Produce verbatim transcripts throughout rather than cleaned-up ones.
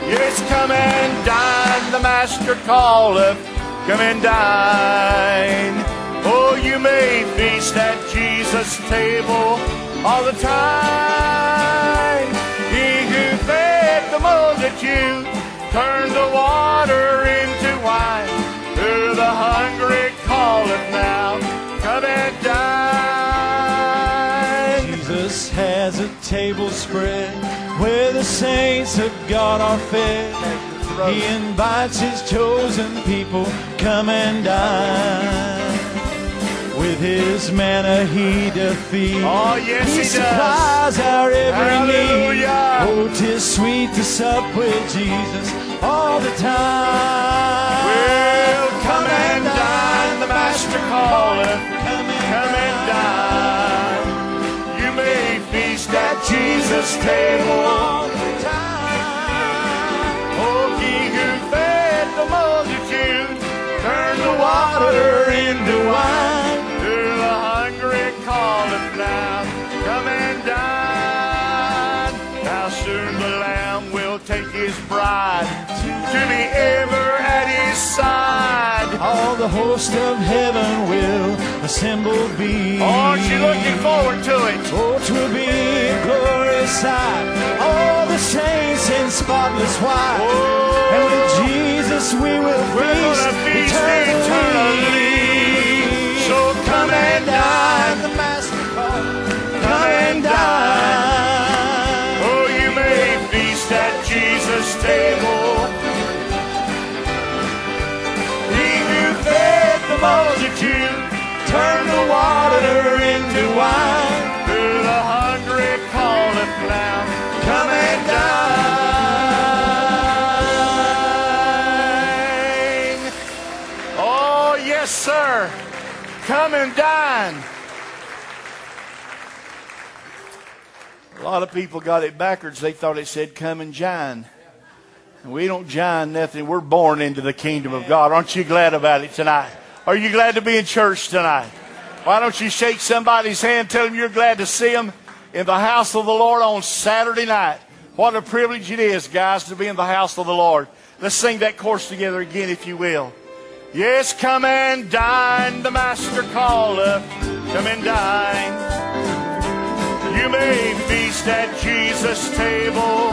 Yes, come and dine, the Master calleth. Come and dine. Oh, you may feast at Jesus' table all the time. He who fed the multitude turned the water into wine. To the hungry calleth now. Come and dine. Jesus has a table spread where the saints of God are fed. He invites His chosen people, come and dine. With His manna He doth feed. Oh, yes, He, he supplies does. our every Hallelujah. need. Oh, 'tis sweet to sup with Jesus all the time. Well, come and dine, the Master calleth. Come and, Come and dine. You may feast at Jesus' table all the time. Oh, He who fed the multitude turned the water into wine. To the hungry calleth now. Come and dine. How soon the Lamb will take His bride to be ever at His side. all the host of heaven will assemble be. Oh, aren't you looking forward to it? Oh, 'twill be a glorious sight. All the saints in spotless white. Oh, And with Jesus we will we're feast, gonna feast eternally. eternally. So come and dine, the Master calls. Come and dine. oh, you may feast at Jesus' table. He who fed the multitude turned the water into wine. To the hungry calleth now. Come and dine. Oh, yes, sir. Come and dine. A lot of people got it backwards. They thought it said come and jine. And we don't jine nothing. We're born into the kingdom of God. Aren't you glad about it tonight? Are you glad to be in church tonight? Why don't you shake somebody's hand, tell them you're glad to see them in the house of the Lord on Saturday night. What a privilege it is, guys, to be in the house of the Lord. Let's sing that chorus together again, if you will. Yes, come and dine, the Master calleth. Come and dine. You may feast at Jesus' table.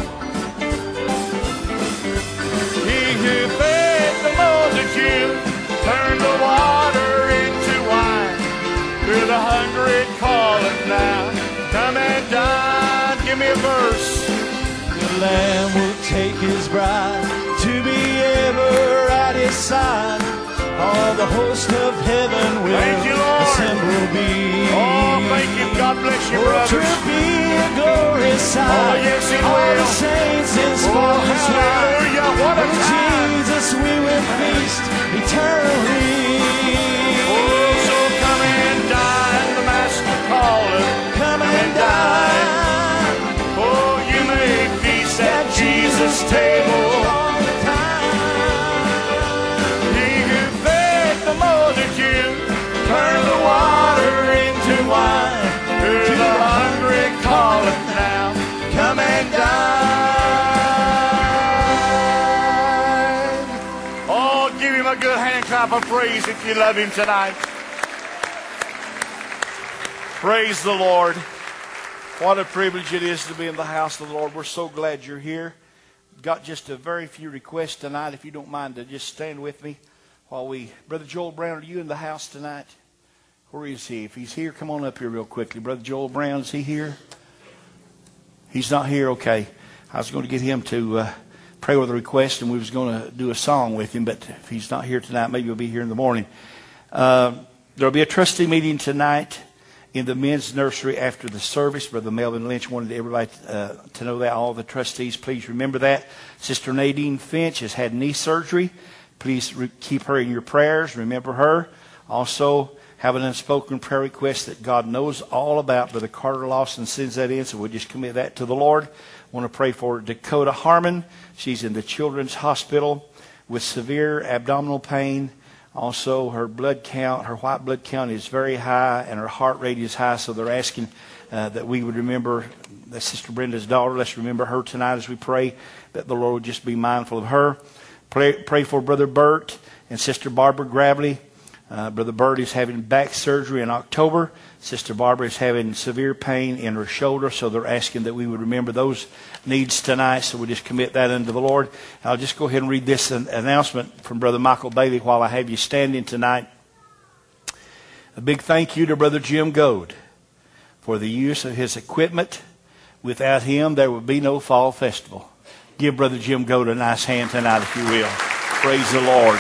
He who fed the multitude turned the water into wine. To the hungry calleth now. Come and dine. Give me a verse. The Lamb will take His bride to be ever at His side. All the host of heaven will Thank you, Lord. assemble be. Oh, thank you. God bless you, Oh, brothers. 'twill be a glorious sight. Oh, yes, it All will. the saints in Oh, spotless white. hallelujah. What a With time. Jesus we will feast eternally. Oh, so come and dine, the Master calleth. Come and dine. Oh, you may feast at Jesus' table. All the time. He who fed the multitude turned the water into wine. To the hungry calleth now. Come and dine. Oh, give Him a good hand clap of praise if you love Him tonight. Praise the Lord. What a privilege it is to be in the house of the Lord. We're so glad you're here. Got just a very few requests tonight. If you don't mind to just stand with me while we... Brother Joel Brown, are you in the house tonight? Where is he? If he's here, come on up here real quickly. Brother Joel Brown, is he here? He's not here? Okay. I was going to get him to uh, pray with a request, and we was going to do a song with him, but if he's not here tonight, maybe he'll be here in the morning. Uh, there'll be a trustee meeting tonight in the men's nursery after the service. Brother Melvin Lynch wanted everybody uh, to know that. All the trustees, please remember that. Sister Nadine Finch has had knee surgery. Please re- keep her in your prayers. Remember her. Also, have an unspoken prayer request that God knows all about. Brother Carter Lawson sends that in, so we'll just commit that to the Lord. I want to pray for Dakota Harmon. She's in the Children's Hospital with severe abdominal pain. Also, her blood count, her white blood count is very high, and her heart rate is high, so they're asking uh, that we would remember that Sister Brenda's daughter. Let's remember her tonight as we pray that the Lord would just be mindful of her. Pray, pray for Brother Bert and Sister Barbara Gravely. Uh, Brother Bert is having back surgery in October. Sister Barbara is having severe pain in her shoulder, so they're asking that we would remember those needs tonight, so we just commit that unto the Lord. I'll just go ahead and read this an announcement from Brother Michael Bailey while I have you standing tonight. A big thank you to Brother Jim Goad for the use of his equipment. Without him, there would be no fall festival. Give Brother Jim Goad a nice hand tonight, if you will. Praise the Lord.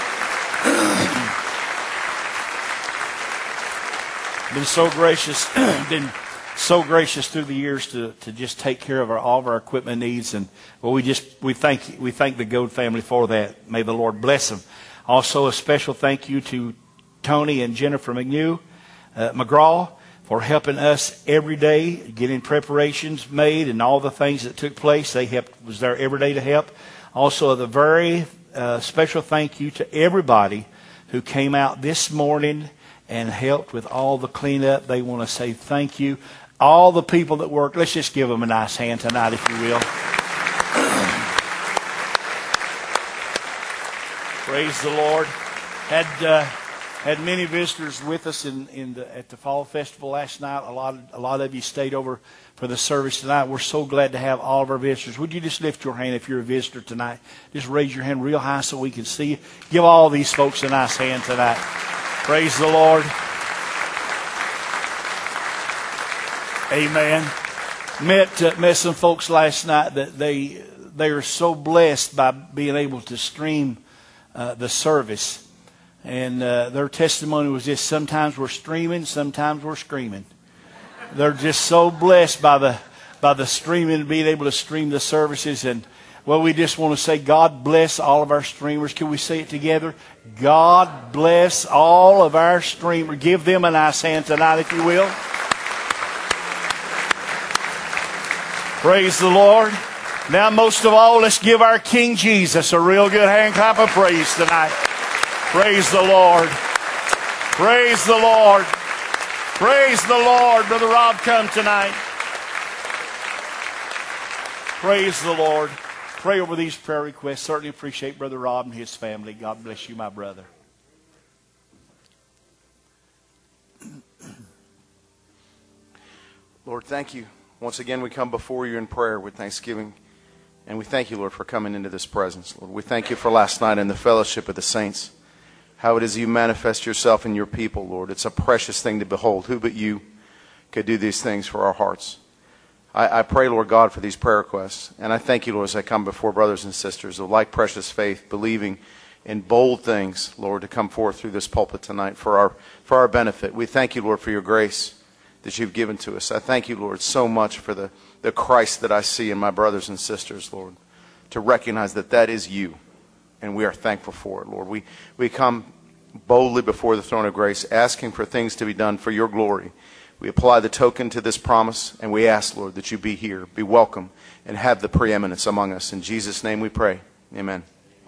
Been so gracious, been so gracious through the years to, to just take care of our, all of our equipment needs, and well, we just we thank we thank the Goad family for that. May the Lord bless them. Also, a special thank you to Tony and Jennifer McNew, uh, McGraw for helping us every day, getting preparations made and all the things that took place. They helped, was there every day to help. Also, the very uh, special thank you to everybody who came out this morning and helped with all the cleanup. They want to say thank you. All the people that worked, let's just give them a nice hand tonight, if you will. Praise the Lord. Had uh, had many visitors with us in, in the, at the Fall Festival last night. A lot, of, a lot of you stayed over for the service tonight. We're so glad to have all of our visitors. Would you just lift your hand if you're a visitor tonight? Just raise your hand real high so we can see you. Give all these folks a nice hand tonight. Praise the Lord. Amen. Met uh, met some folks last night that they they are so blessed by being able to stream uh, the service, and uh, their testimony was just: sometimes we're streaming, sometimes we're screaming. They're just so blessed by the by the streaming, being able to stream the services. And well, we just want to say, God bless all of our streamers. Can we say it together? God bless all of our streamers. Give them a nice hand tonight, if you will. Praise the Lord. Now, most of all, let's give our King Jesus a real good hand clap of praise tonight. Praise the Lord. Praise the Lord. Praise the Lord. Brother Rob, come tonight. Praise the Lord. Pray over these prayer requests. Certainly appreciate Brother Rob and his family. God bless you, my brother. Lord, thank you. Once again, we come before you in prayer with thanksgiving. And we thank you, Lord, for coming into this presence. Lord, we thank you for last night and the fellowship of the saints. How it is you manifest yourself in your people, Lord. It's a precious thing to behold. Who but you could do these things for our hearts? I, I pray, Lord God, for these prayer requests. And I thank you, Lord, as I come before brothers and sisters of like precious faith, believing in bold things, Lord, to come forth through this pulpit tonight for our, for our benefit. We thank you, Lord, for your grace that you've given to us. I thank you, Lord, so much for the, the Christ that I see in my brothers and sisters, Lord, to recognize that that is you. And we are thankful for it, Lord. We, we come boldly before the throne of grace, asking for things to be done for your glory. We apply the token to this promise, and we ask, Lord, that you be here, be welcome, and have the preeminence among us. In Jesus' name we pray. Amen.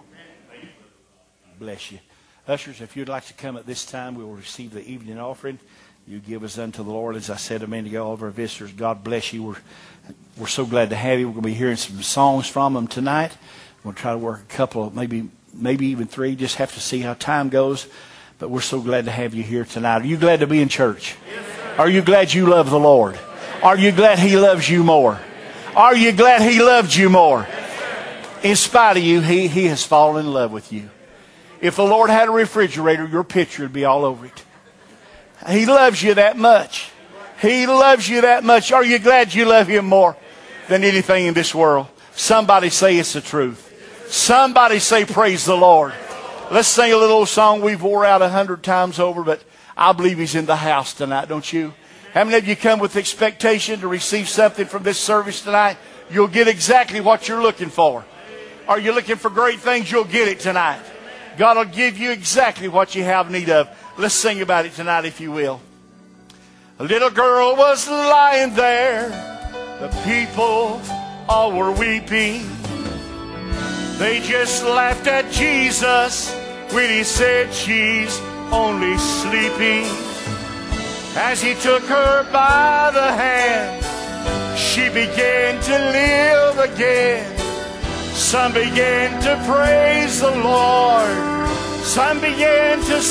Bless you. Ushers, if you'd like to come at this time, we will receive the evening offering. You give us unto the Lord. As I said a minute ago, all of our visitors, God bless you. We're, we're so glad to have you. We're going to be hearing some songs from them tonight. We'll try to work a couple, of maybe maybe even three. Just have to see how time goes. But we're so glad to have you here tonight. Are you glad to be in church? Yes, sir. Are you glad you love the Lord? Are you glad He loves you more? Are you glad He loved you more? In spite of you, He, he has fallen in love with you. If the Lord had a refrigerator, your picture would be all over it. He loves you that much. He loves you that much. Are you glad you love Him more than anything in this world? Somebody say it's the truth. Somebody say praise the Lord. Let's sing a little old song we've wore out a hundred times over, but I believe He's in the house tonight, don't you? How many of you come with expectation to receive something from this service tonight? You'll get exactly what you're looking for. Are you looking for great things? You'll get it tonight. God will give you exactly what you have need of. Let's sing about it tonight, if you will. A little girl was lying there. The people all were weeping. They just laughed at Jesus when He said she's only sleeping. As he took her by the hand, she began to live again. Some began to praise the Lord. Some began to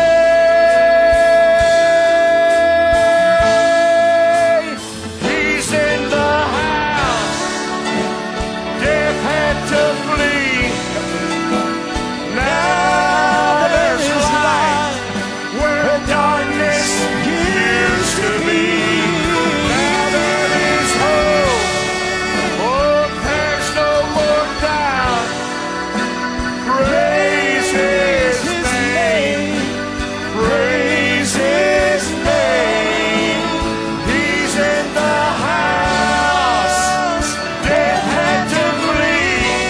say, He's in the house. Death had to flee. Now there's light where darkness used to be. Now there is hope. Oh, there's no more doubt. Praise His name. Praise His name. He's in the house. Death had to flee.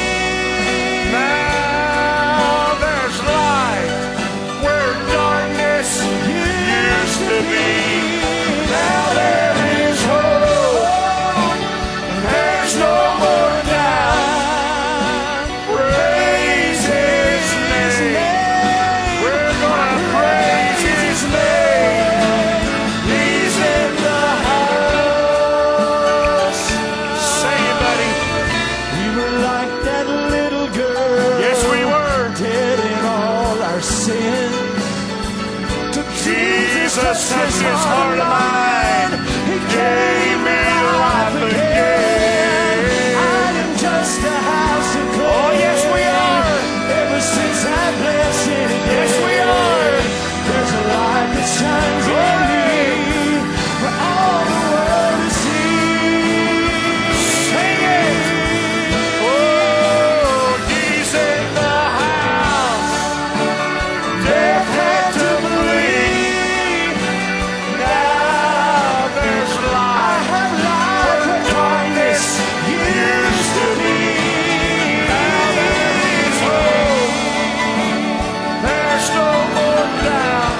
Now there's light where darkness used to be. Now there is hope. There's no more doubt. Praise His name. We're gonna praise His name. He's in the house. Say it, buddy. We were like that little girl. Yes, we were. Dead in all our sins. To Jesus touched his heart of mine. He gave me life again. I am just a house of clay. Oh, yes, we are. Ever since I blessed it again. Yes, we are. There's a light that shines in me for all the world to see. Sing it. Oh, He's in the house. Death had to flee. Now there's I light have life where darkness used to be. Now there is hope. There's no more doubt.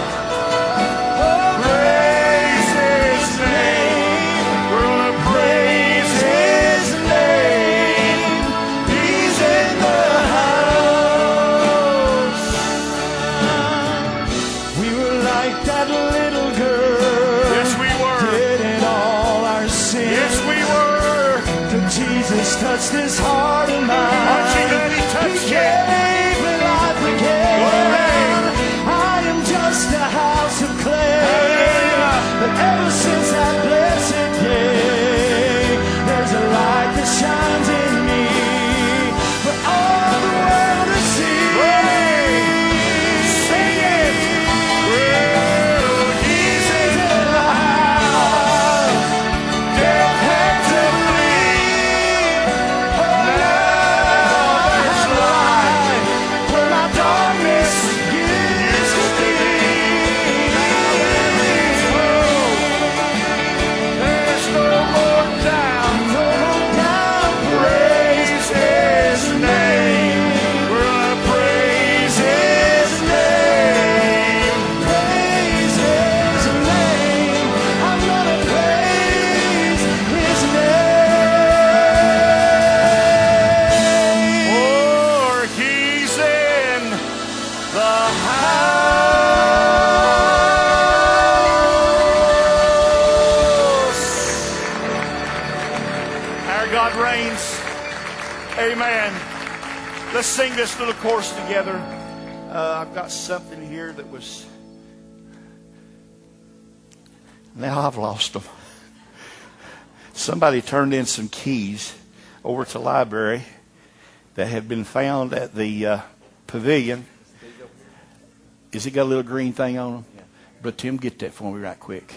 Praise His name. We're gonna praise His name. He's in the house. We were like that little girl. Yes, we were. Dead in all our sins. Yes, we were. Till Jesus touched His heart and mine. Aren't you glad He touched He you? gave me life again. Glory. I am just a house of clay. Hallelujah. But ever since that blessed day, there's a light that shines in me for all the world to see. Sing it. Well, He's in the house. Death had to flee. Now there's light where my darkness used to be. Now there is hope. There's no more doubt. No more doubt. Praise His name. We're gonna praise His name. Praise His name. I'm gonna praise His name. For He's in the house. Our God reigns. Amen. Let's sing this little chorus together. Uh, I've got something here that was. Now I've lost them. Somebody turned in some keys over to the library that had been found at the uh, pavilion. Is it got a little green thing on them? Yeah. But Tim, get that for me right quick.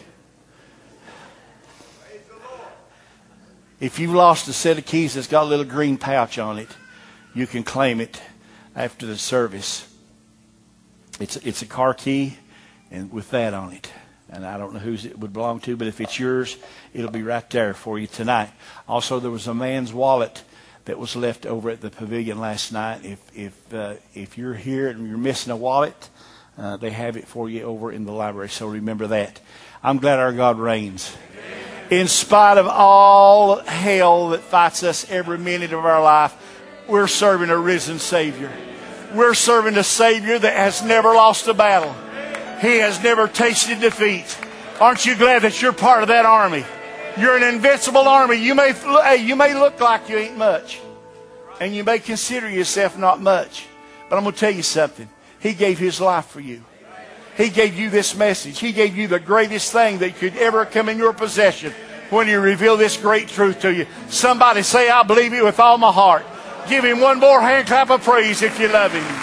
If you've lost a set of keys that's got a little green pouch on it, you can claim it after the service. It's it's a car key, and with that on it. And I don't know whose it would belong to, but if it's yours, it'll be right there for you tonight. Also, there was a man's wallet that was left over at the pavilion last night. If if uh, if you're here and you're missing a wallet, uh, they have it for you over in the library. So remember that. I'm glad our God reigns. In spite of all hell that fights us every minute of our life, we're serving a risen Savior. We're serving a Savior that has never lost a battle. He has never tasted defeat. Aren't you glad that you're part of that army? You're an invincible army. You may, hey, you may look like you ain't much. And you may consider yourself not much. But I'm going to tell you something. He gave His life for you. He gave you this message. He gave you the greatest thing that could ever come in your possession when He revealed this great truth to you. Somebody say, I believe it with all my heart. Give Him one more hand clap of praise if you love Him.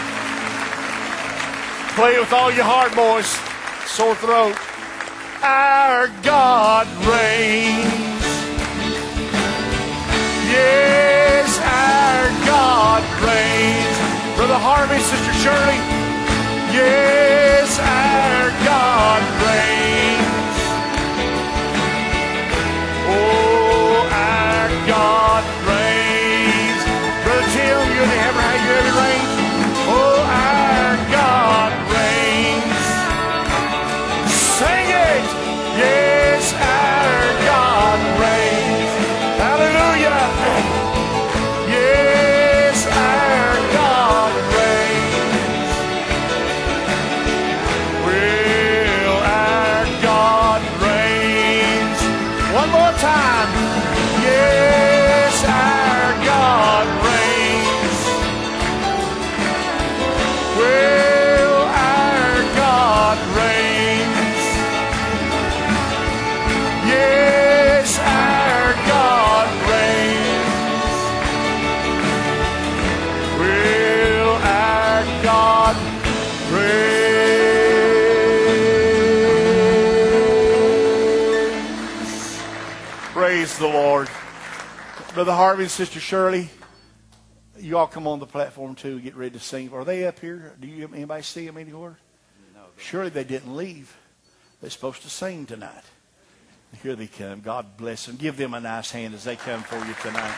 Play it with all your heart, boys. Sore throat. Our God reigns. Yes, our God reigns. Brother Harvey, Sister Shirley. Yes, our God reigns. Oh, our God reigns. Brother Tim, you ever had your heavy reigns? Oh, our God reigns. Sing it. Yes, our God reigns. Hallelujah. Yes, our God reigns. Well, our God reigns. One more time. Yes, our God reigns. Well, our God reigns. Yes, our God reigns. Well, our God reigns. Praise the Lord. Brother Harvey and Sister Shirley, you all come on the platform too. Get ready to sing. Are they up here? Do you anybody see them anywhere? No. Surely they didn't leave. They're supposed to sing tonight. Here they come. God bless them. Give them a nice hand as they come for you tonight.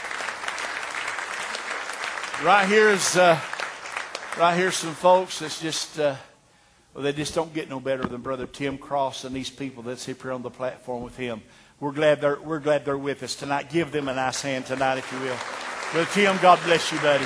Right here is, uh, right here's some folks that's just, uh, well, they just don't get no better than Brother Tim Cross and these people that's here on the platform with him. We're glad they're we're glad they're with us tonight. Give them a nice hand tonight, if you will. Brother Tim, God bless you, buddy.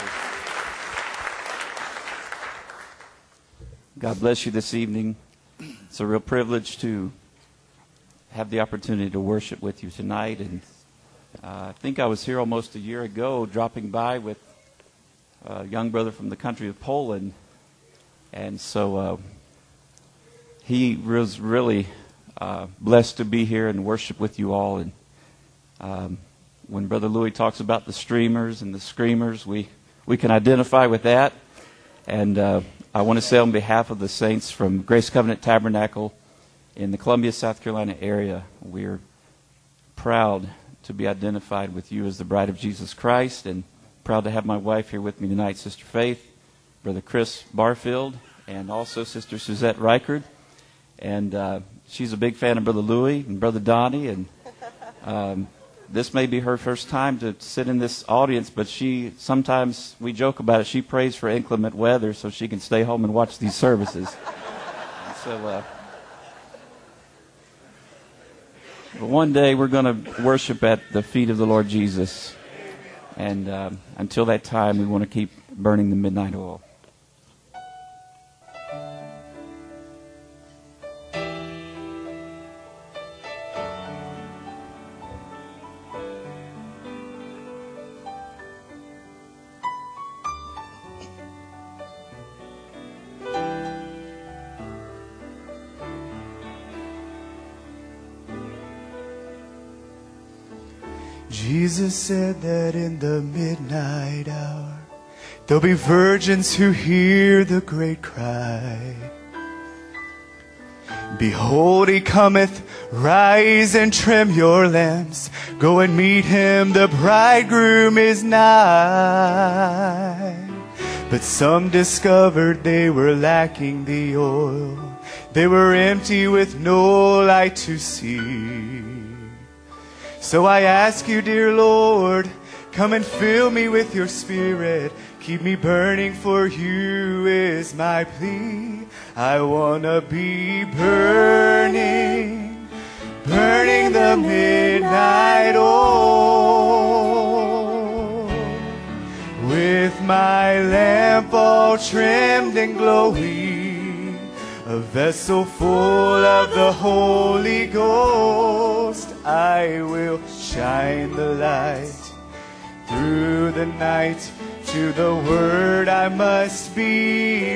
God bless you this evening. It's a real privilege to have the opportunity to worship with you tonight. And uh, I think I was here almost a year ago, dropping by with a young brother from the country of Poland. And so uh, he was really uh, blessed to be here and worship with you all. And um, when Brother Louis talks about the streamers and the screamers, we, we can identify with that. And uh, I want to say on behalf of the saints from Grace Covenant Tabernacle in the Columbia, South Carolina area, we're proud to be identified with you as the bride of Jesus Christ, and proud to have my wife here with me tonight, Sister Faith, Brother Chris Barfield, and also Sister Suzette Reichard. And uh, she's a big fan of Brother Louis and Brother Donnie, and um, this may be her first time to sit in this audience, but she, sometimes we joke about it, she prays for inclement weather so she can stay home and watch these services. So, uh, but one day we're going to worship at the feet of the Lord Jesus. And uh, until that time, we want to keep burning the midnight oil. Jesus said that in the midnight hour there'll be virgins who hear the great cry. Behold, he cometh, rise and trim your lamps. Go and meet him, the bridegroom is nigh. But some discovered they were lacking the oil. They were empty with no light to see. So I ask you, dear Lord, come and fill me with your Spirit. Keep me burning for you is my plea. I want to be burning, burning the midnight oil. With my lamp all trimmed and glowing, a vessel full of the Holy Ghost. I will shine the light through the night. To the word I must be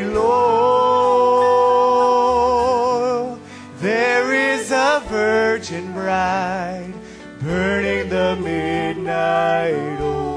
loyal. There is a virgin bride burning the midnight oil.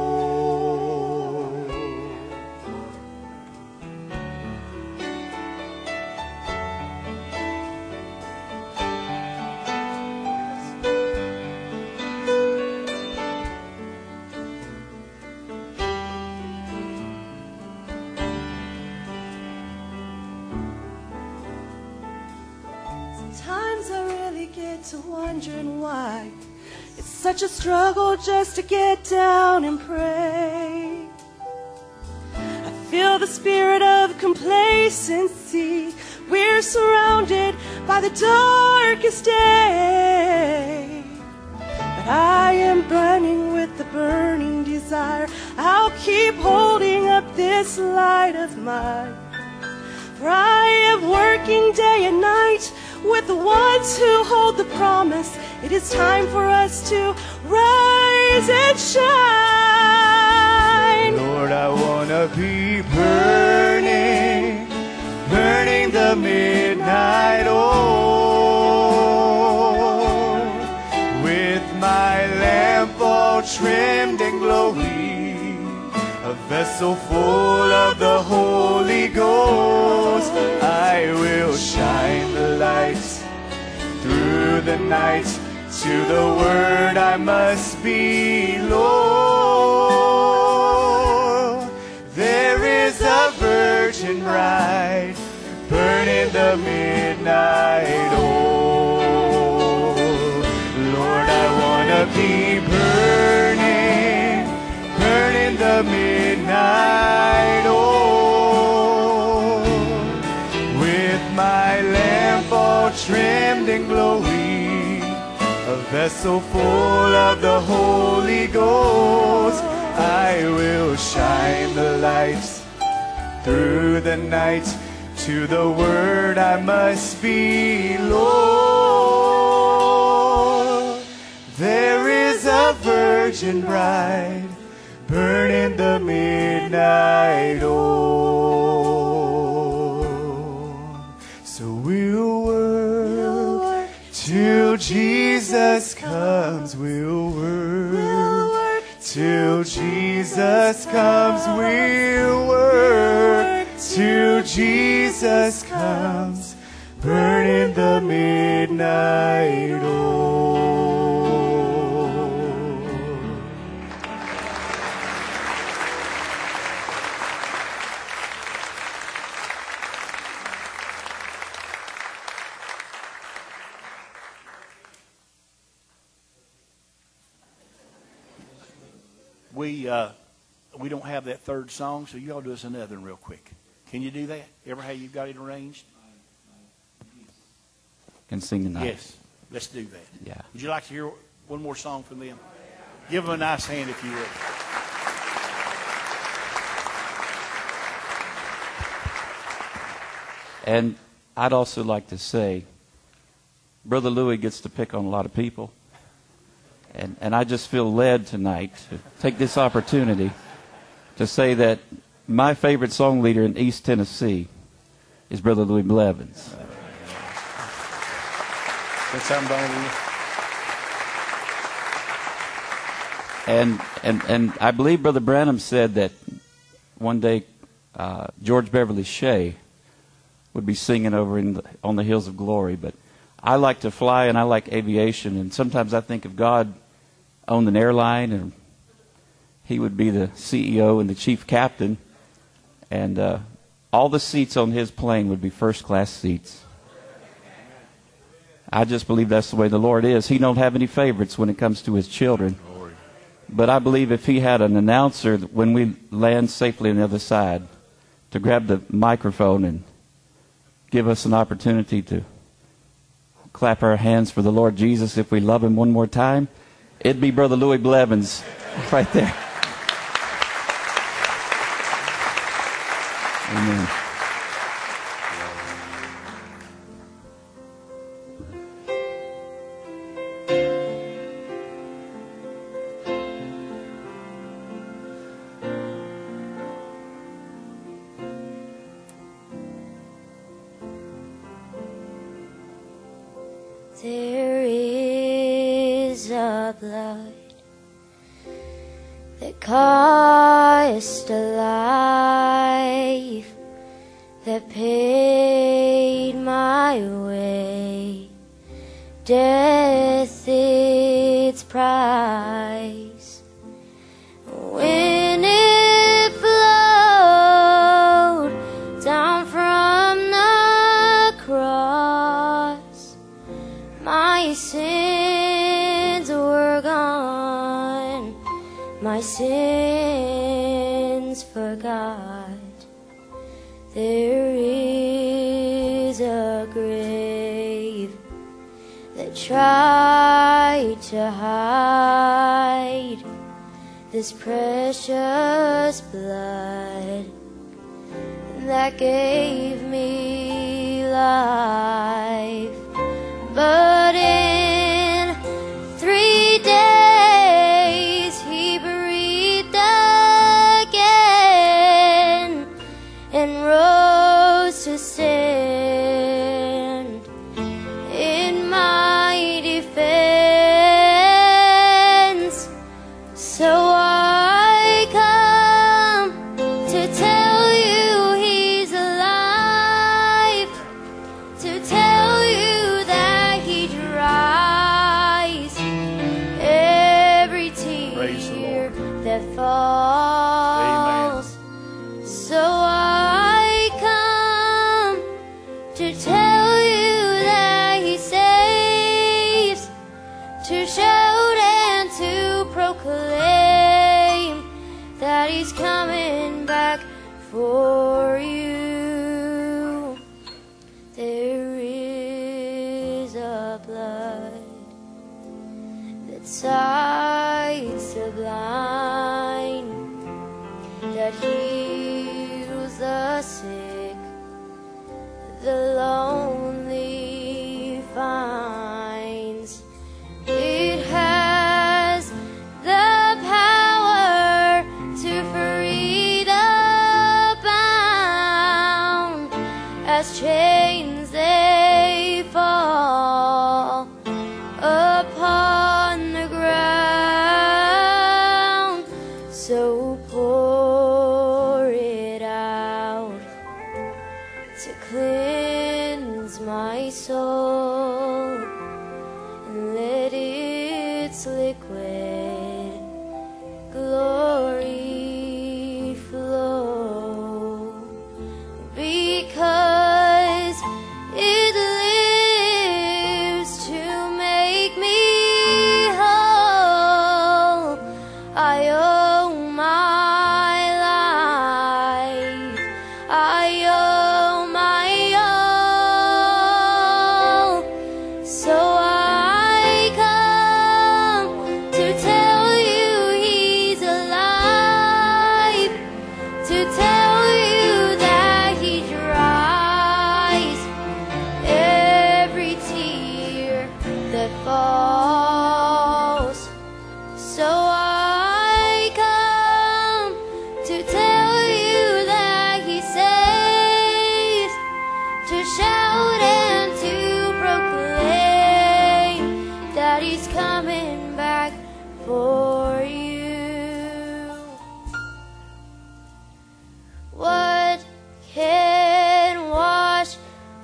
Sometimes I really get to wondering why it's such a struggle just to get down and pray. I feel the spirit of complacency. We're surrounded by the darkest day. But I am burning with the burning desire. I'll keep holding up this light of mine. For I am working day and night with the ones who hold the promise. It is time for us to rise and shine. Lord, I want to be burning, burning the midnight oil, with my lamp all trimmed and glowing, a vessel full of the Holy Ghost. I will shine the light through the night. To the word I must be loyal. There is a virgin bride burning the midnight oil. Lord, I want to be burning, burning the midnight oil, with my lamp all trimmed and glowing, a vessel full of the Holy Ghost. I will shine the light through the night. To the word I must be loyal. There is a virgin bride burning the midnight oil. So we'll work till Jesus comes. We'll work till Jesus comes. We'll work till Jesus comes, burning the midnight oil. We uh, we don't have that third song, so you all do us another one real quick. Can you do that? Ever how you've got it arranged? Can sing tonight. Yes. Let's do that. Yeah. Would you like to hear one more song from them? Give them a nice hand if you would. And I'd also like to say, Brother Louis gets to pick on a lot of people. And, and I just feel led tonight to take this opportunity to say that my favorite song leader in East Tennessee is Brother Louis Blevins. That's how I'm going And, and, and I believe Brother Branham said that one day uh, George Beverly Shea would be singing over in the, on the hills of glory. But I like to fly and I like aviation, and sometimes I think if God owned an airline and he would be the C E O and the chief captain, and uh, all the seats on his plane would be first-class seats. I just believe that's the way the Lord is. He don't have any favorites when it comes to his children. But I believe if he had an announcer when we land safely on the other side to grab the microphone and give us an opportunity to clap our hands for the Lord Jesus if we love him one more time, it'd be Brother Louis Blevins right there. Amen. There is a blood that cost a life, that paid my way, death its price. When it flowed down from the cross, my sins were gone, my sins forgot. There is a grave that tried to hide this precious blood that gave me life. But in three days he breathed again and rose to stand in my defense. So I come to tell you he's alive, to tell you that he dries every tear that falls. Amen. So I come to tell you that he saves, to shout and to proclaim that he's coming back for you. There is a blood that sights the blind, that heals the sick, the lonely finds. It has the power to free the bound, as chains they fall upon the ground. So pour it out to cleanse my soul, and let its liquid glory flow, because it lives to make me whole. I owe my life, I owe my all. So I come to tell you he's alive, to tell you that he dries every tear that falls. So I come to tell you that he saves, to shout and to proclaim that he's coming back for you. What can wash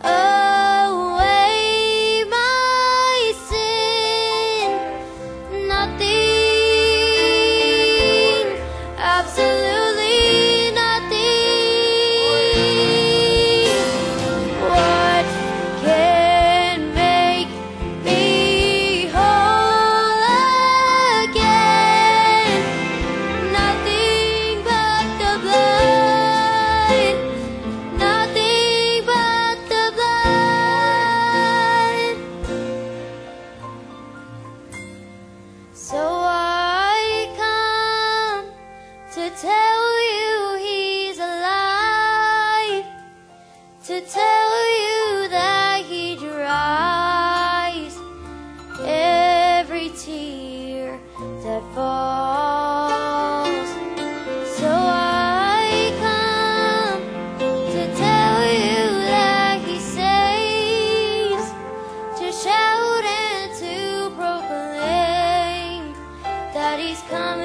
away my sin? Nothing, absolutely nothing. What can make me whole again? Nothing but the blood, nothing but the blood. So I come to tell you he's alive, to tell you that he dries every tear that falls. So I come to tell you that he saves, to shout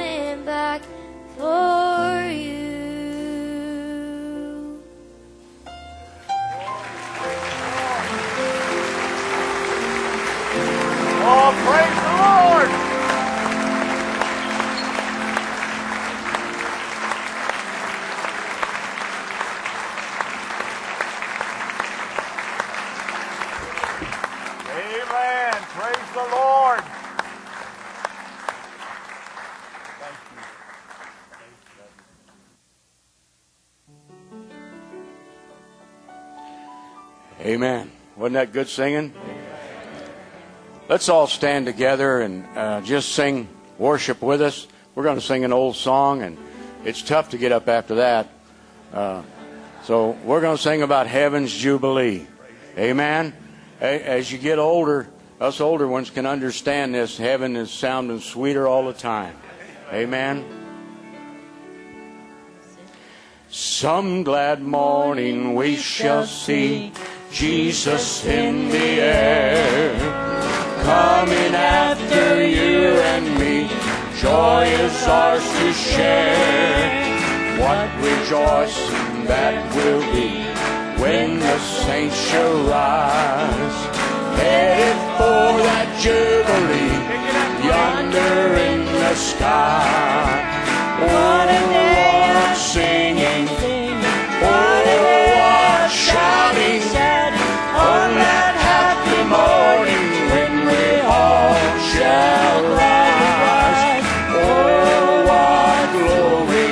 coming back for you. Oh, praise the Lord! Amen. Praise the Lord. Thank you. Amen. Wasn't that good singing? Let's all stand together and uh, just sing worship with us. We're going to sing an old song, and it's tough to get up after that. Uh, so we're going to sing about Heaven's Jubilee. Amen. As you get older, us older ones can understand this. Heaven is sounding sweeter all the time. Amen. Some glad morning we shall see Jesus in the air, coming after you and me. Joy is ours to share. What rejoicing that will be when the saints shall rise, headed for that jubilee yonder in the sky. What a day of singing, what a day of shouting on that happy morning when we all shall rise. Oh, what glory,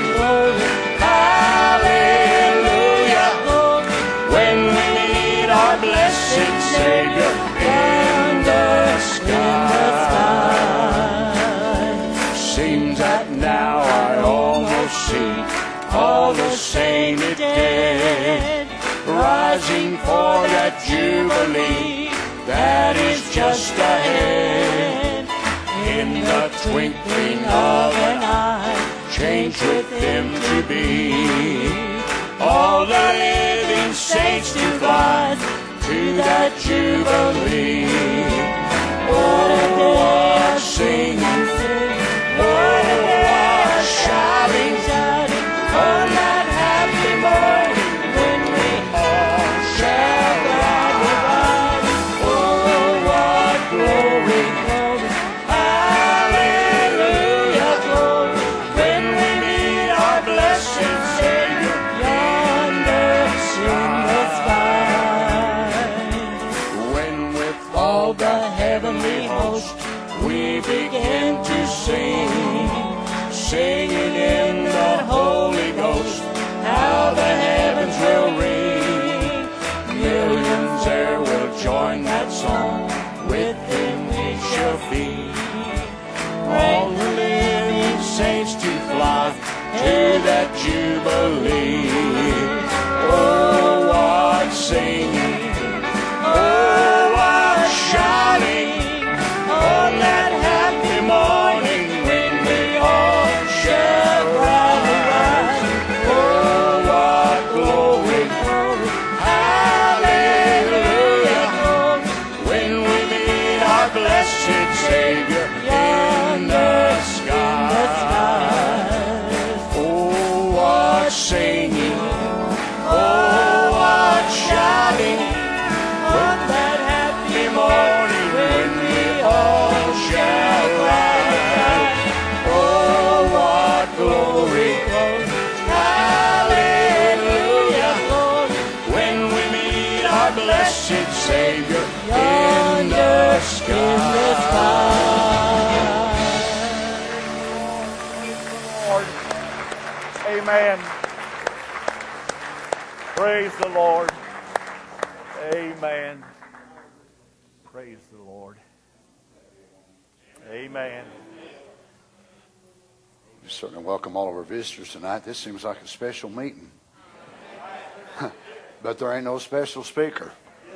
hallelujah, when we meet our blessed Savior in the sky. Seems that now I almost see all the sainted dead, rising for that jubilee that is just ahead. In the twinkling of an eye, change with them to be all the living saints to fly to that jubilee. Oh, what singing, oh, what shouting on that happy morning when we all shall rise. Oh, what glory, hallelujah, when we meet our blessed Savior yonder in the sky. When with all the heavenly host we begin to sing, singing in the Holy Ghost, how the heavens will ring. Millions there will join that song, with him we shall be. All the living saints to fly to that jubilee. Oh, what singing, oh, what shouting on that happy morning when we all shall rise. Oh, what glory, hallelujah, when we meet our blessed Savior in the sky. Oh, what singing, oh, what shouting on that happy morning when we all shall rise. Oh, what glory, hallelujah, when we meet our blessed Savior in the sky. Lord. Amen. Praise the Lord. Amen. Praise the Lord. Amen. We certainly welcome all of our visitors tonight. This seems like a special meeting. But there ain't no special speaker.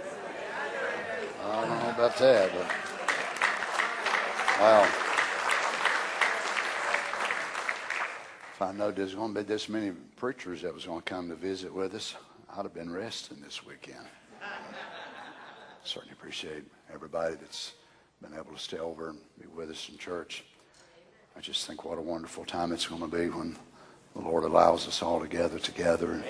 I don't know about that, but wow. If I know there's going to be this many preachers that was going to come to visit with us, I'd have been resting this weekend. Certainly appreciate everybody that's been able to stay over and be with us in church. I just think what a wonderful time it's going to be when the Lord allows us all to gather together. And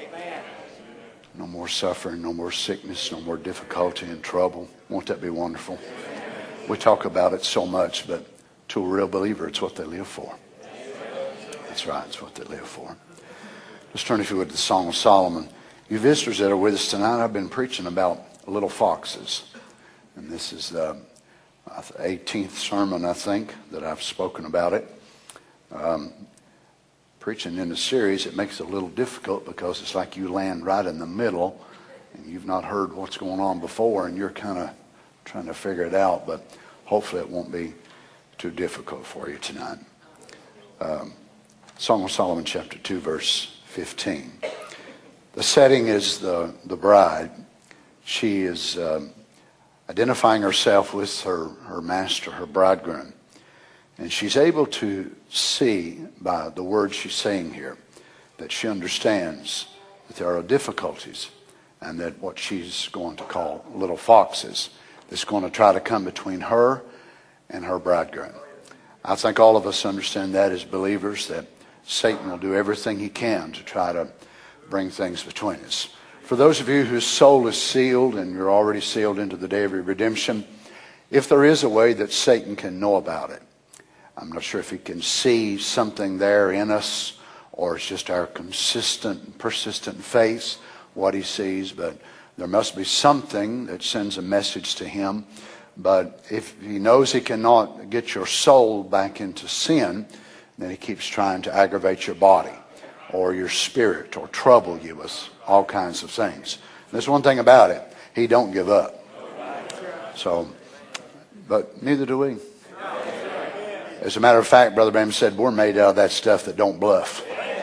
no more suffering, no more sickness, no more difficulty and trouble. Won't that be wonderful? We talk about it so much, but to a real believer, it's what they live for. That's right, it's what they live for. Let's turn, if you would, to the Song of Solomon. You visitors that are with us tonight, I've been preaching about little foxes. And this is the eighteenth sermon, I think, that I've spoken about it. Um, preaching in the series, it makes it a little difficult because it's like you land right in the middle and you've not heard what's going on before and you're kind of trying to figure it out, but hopefully it won't be too difficult for you tonight. Um, Song of Solomon chapter two verse fifteen. The setting is the, the bride. She is um, identifying herself with her, her master, her bridegroom. And she's able to see by the words she's saying here that she understands that there are difficulties and that what she's going to call little foxes that's going to try to come between her and her bridegroom. I think all of us understand that as believers, that Satan will do everything he can to try to bring things between us. For those of you whose soul is sealed and you're already sealed into the day of your redemption, if there is a way that Satan can know about it, I'm not sure if he can see something there in us or it's just our consistent, persistent faith, what he sees, but there must be something that sends a message to him. But if he knows he cannot get your soul back into sin, then he keeps trying to aggravate your body or your spirit or trouble you with all kinds of things. There's one thing about it. He don't give up. So, but neither do we. As a matter of fact, Brother Branham said, we're made out of that stuff that don't bluff.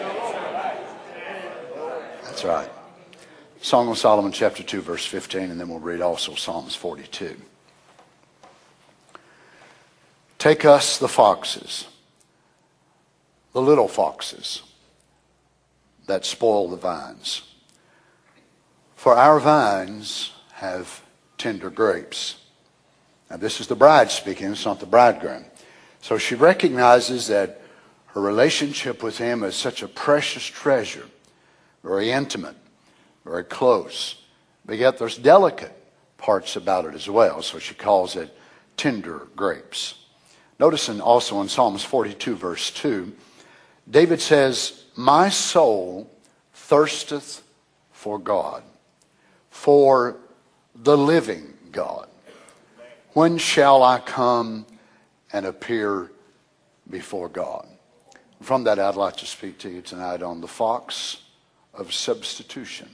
That's right. Song of Solomon chapter two verse fifteen, and then we'll read also Psalms forty-two. Take us the foxes, the little foxes that spoil the vines. For our vines have tender grapes. Now this is the bride speaking, it's not the bridegroom. So she recognizes that her relationship with him is such a precious treasure, very intimate, very close. But yet there's delicate parts about it as well. So she calls it tender grapes. Notice in, also in Psalms forty-two verse two, David says, my soul thirsteth for God, for the living God. When shall I come and appear before God? From that, I'd like to speak to you tonight on the fox of substitution.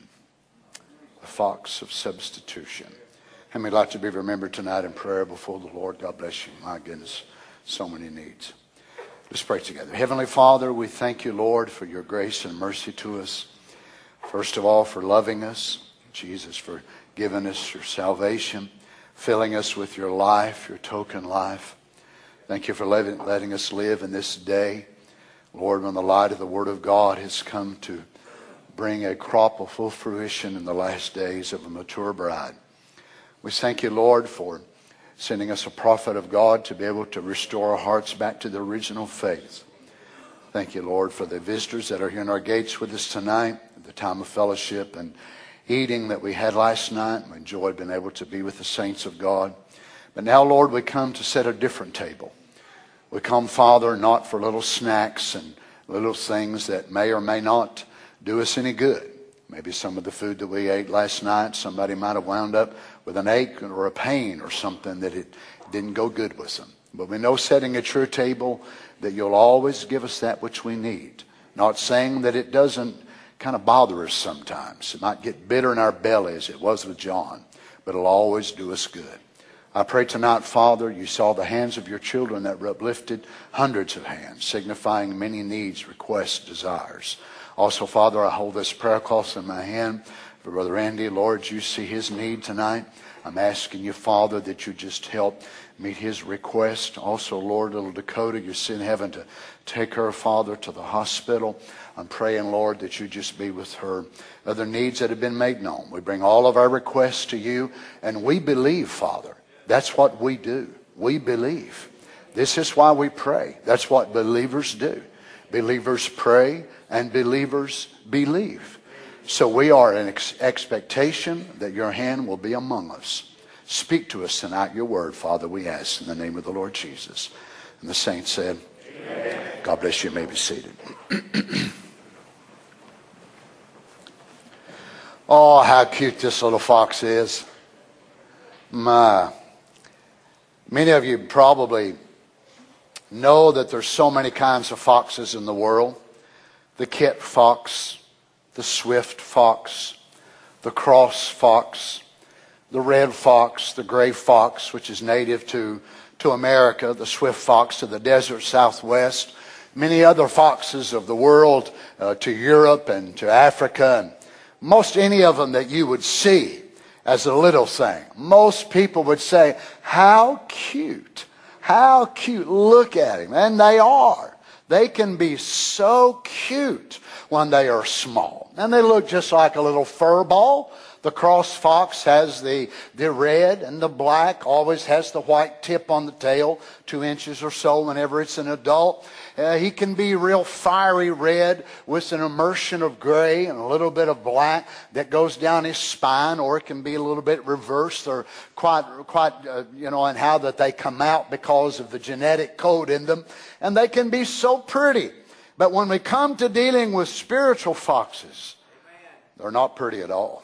The fox of substitution. And we'd like to be remembered tonight in prayer before the Lord. God bless you. My goodness, so many needs. Let's pray together. Heavenly Father, we thank you, Lord, for your grace and mercy to us. First of all, for loving us. Jesus, for giving us your salvation, filling us with your life, your token life. Thank you for letting, letting us live in this day, Lord, when the light of the Word of God has come to bring a crop of full fruition in the last days of a mature bride. We thank you, Lord, for sending us a prophet of God to be able to restore our hearts back to the original faith. Thank you, Lord, for the visitors that are here in our gates with us tonight, at the time of fellowship and eating that we had last night. We enjoyed being able to be with the saints of God. But now, Lord, we come to set a different table. We come, Father, not for little snacks and little things that may or may not do us any good. Maybe some of the food that we ate last night, somebody might have wound up with an ache or a pain or something that it didn't go good with them. But we know setting at your table that you'll always give us that which we need. Not saying that it doesn't kind of bother us sometimes. It might get bitter in our belly as it was with John, but it'll always do us good. I pray tonight, Father, you saw the hands of your children that were uplifted, hundreds of hands, signifying many needs, requests, desires. Also, Father, I hold this prayer cloth in my hand for Brother Andy. Lord, you see his need tonight. I'm asking you, Father, that you just help meet his request. Also, Lord, little Dakota, you're in heaven to take her, Father, to the hospital. I'm praying, Lord, that you just be with her. Other needs that have been made known. We bring all of our requests to you, and we believe, Father. That's what we do. We believe This is why we pray. That's what believers do. Believers pray and believers believe. So we are in ex- expectation that your hand will be among us. Speak to us tonight your word, Father, we ask in the name of the Lord Jesus. And the saints said, Amen. God bless you. You may be seated. Oh, how cute this little fox is. My. Many of you probably know that there's so many kinds of foxes in the world. The kit fox, the swift fox, the cross fox, the red fox, the gray fox, which is native to, to America, the swift fox to the desert southwest, many other foxes of the world uh, to Europe and to Africa, and most any of them that you would see as a little thing. Most people would say, how cute, how cute, look at him. And they are. They can be so cute when they are small. And they look just like a little fur ball. The cross fox has the, the red and the black, always has the white tip on the tail, two inches or so whenever it's an adult. Uh, he can be real fiery red with an immersion of gray and a little bit of black that goes down his spine, or it can be a little bit reversed, or quite, quite uh, you know, and how that they come out because of the genetic code in them. And they can be so pretty. But when we come to dealing with spiritual foxes, they're not pretty at all.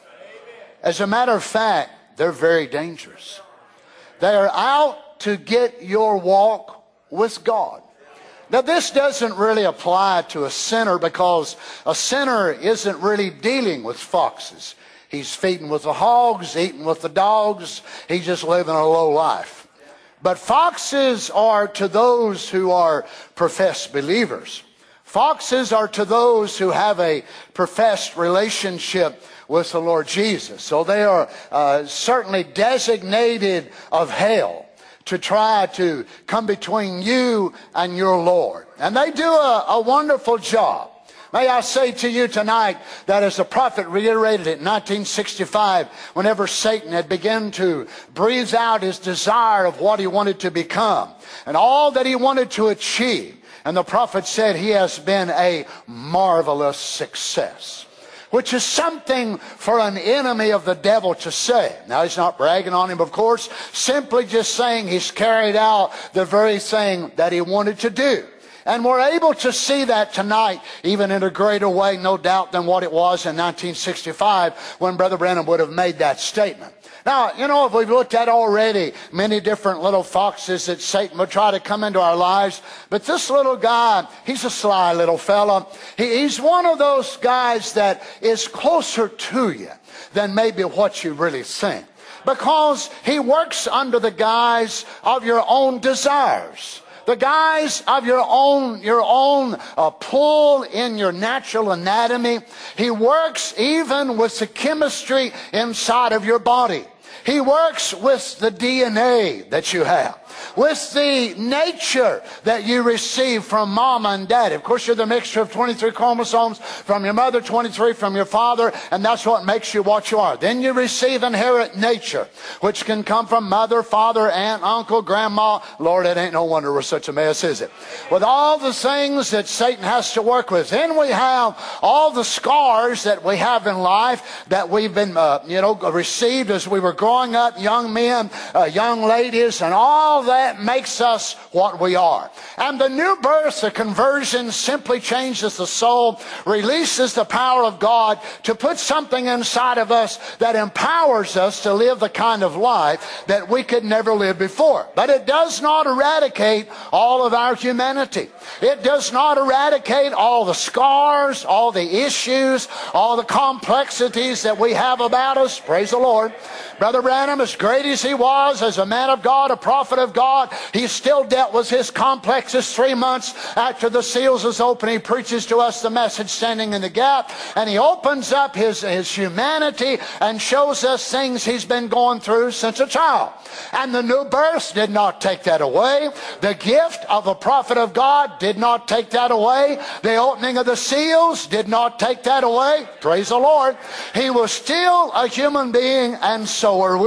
As a matter of fact, they're very dangerous. They are out to get your walk with God. Now, this doesn't really apply to a sinner, because a sinner isn't really dealing with foxes. He's feeding with the hogs, eating with the dogs. He's just living a low life. But foxes are to those who are professed believers. Foxes are to those who have a professed relationship with the Lord Jesus. So they are uh, certainly designated of hell to try to come between you and your Lord. And they do a, a wonderful job. May I say to you tonight that as the prophet reiterated it in nineteen sixty-five, whenever Satan had begun to breathe out his desire of what he wanted to become and all that he wanted to achieve, and the prophet said he has been a marvelous success. Which is something for an enemy of the devil to say. Now, he's not bragging on him, of course, simply just saying he's carried out the very thing that he wanted to do. And we're able to see that tonight, even in a greater way, no doubt, than what it was in nineteen sixty-five when Brother Branham would have made that statement. Now, you know, if we've looked at already many different little foxes that Satan would try to come into our lives, but this little guy, he's a sly little fella. He, he's one of those guys that is closer to you than maybe what you really think, because he works under the guise of your own desires. The guise of your own, your own uh, pull in your natural anatomy. He works even with the chemistry inside of your body. He works with the D N A that you have, with the nature that you receive from mom and dad. Of course, you're the mixture of twenty-three chromosomes from your mother, twenty-three from your father, and that's what makes you what you are. Then you receive inherent nature, which can come from mother, father, aunt, uncle, grandma. Lord, it ain't no wonder we're such a mess, is it? With all the things that Satan has to work with. Then we have all the scars that we have in life that we've been, uh, you know, received as we were growing up, young men, uh, young ladies, and all that makes us what we are. And the new birth, the conversion, simply changes the soul, releases the power of God to put something inside of us that empowers us to live the kind of life that we could never live before. But it does not eradicate all of our humanity. It does not eradicate all the scars, all the issues, all the complexities that we have about us. Praise the Lord. Brother Branham, as great as he was as a man of God, a prophet of God, he still dealt with his complexes. Three months after the seals was open, he preaches to us the message, Standing in the Gap, and he opens up his, his humanity and shows us things he's been going through since a child. And the new birth did not take that away. The gift of a prophet of God did not take that away. The opening of the seals did not take that away. Praise the Lord. He was still a human being, and so are we.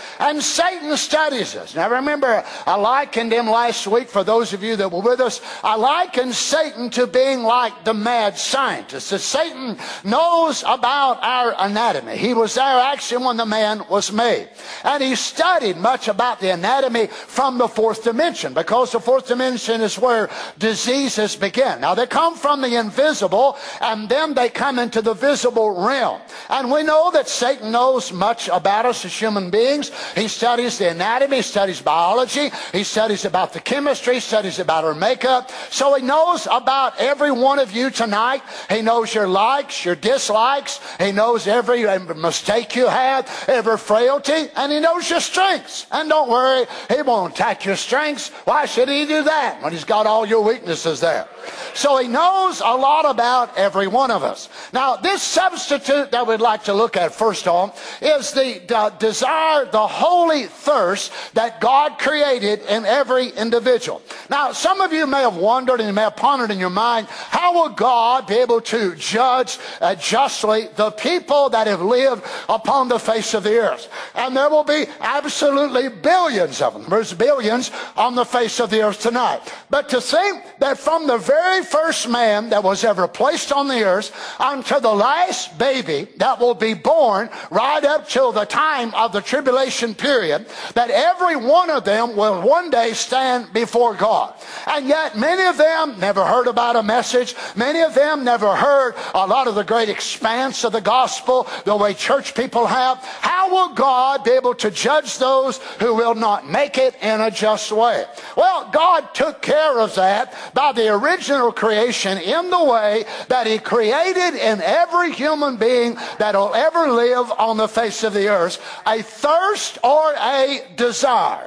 And Satan studies us. Now remember, I likened him last week, for those of you that were with us, I likened Satan to being like the mad scientist. That Satan knows about our anatomy. He was there actually when the man was made. And he studied much about the anatomy from the fourth dimension, because the fourth dimension is where diseases begin. Now they come from the invisible, and then they come into the visible realm. And we know that Satan knows much about us as human beings. He studies the anatomy, he studies biology, he studies about the chemistry, he studies about our makeup. So he knows about every one of you tonight. He knows your likes, your dislikes. He knows every mistake you have, every frailty, and he knows your strengths. And don't worry, he won't attack your strengths. Why should he do that when he's got all your weaknesses there? So he knows a lot about every one of us. Now, this substitute that we'd like to look at first on is the uh, desire, the holy thirst that God created in every individual. Now, some of you may have wondered and you may have pondered in your mind, how will God be able to judge uh, justly the people that have lived upon the face of the earth? And there will be absolutely billions of them. There's billions on the face of the earth tonight. But to think that from the very first man that was ever placed on the earth until the last baby that will be born right up till the time of the tribulation period, that every one of them will one day stand before God. And yet many of them never heard about a message. Many of them never heard a lot of the great expanse of the gospel the way church people have. How will God be able to judge those who will not make it in a just way? Well, God took care of that by the original creation in the way that he created in every human being that will ever live on the face of the earth a thirst or a desire.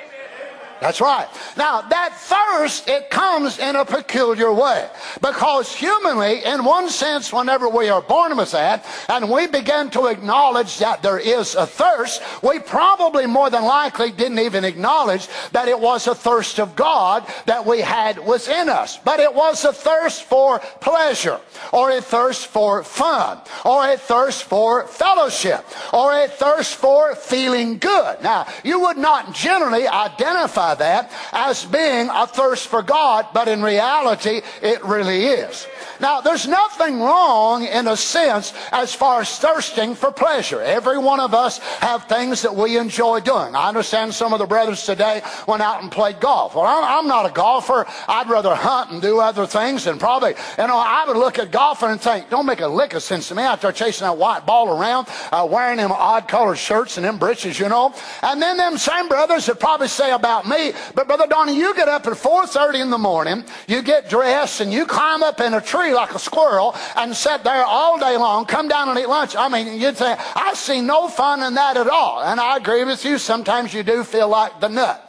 That's right. Now, that thirst, it comes in a peculiar way. Because humanly, in one sense, whenever we are born with that, and we begin to acknowledge that there is a thirst, we probably more than likely didn't even acknowledge that it was a thirst of God that we had within us. But it was a thirst for pleasure, or a thirst for fun, or a thirst for fellowship, or a thirst for feeling good. Now, you would not generally identify that as being a thirst for God, but in reality it really is. Now, there's nothing wrong in a sense as far as thirsting for pleasure. Every one of us have things that we enjoy doing. I understand some of the brothers today went out and played golf. Well, I'm not a golfer. I'd rather hunt and do other things, and probably, you know, I would look at golfing and think, don't make a lick of sense to me out there chasing that white ball around, uh, wearing them odd colored shirts and them breeches, you know. And then them same brothers would probably say about me, but Brother Donnie, you get up at four thirty in the morning, you get dressed, and you climb up in a tree like a squirrel and sit there all day long, come down and eat lunch. I mean, you'd say, I see no fun in that at all. And I agree with you. Sometimes you do feel like the nut.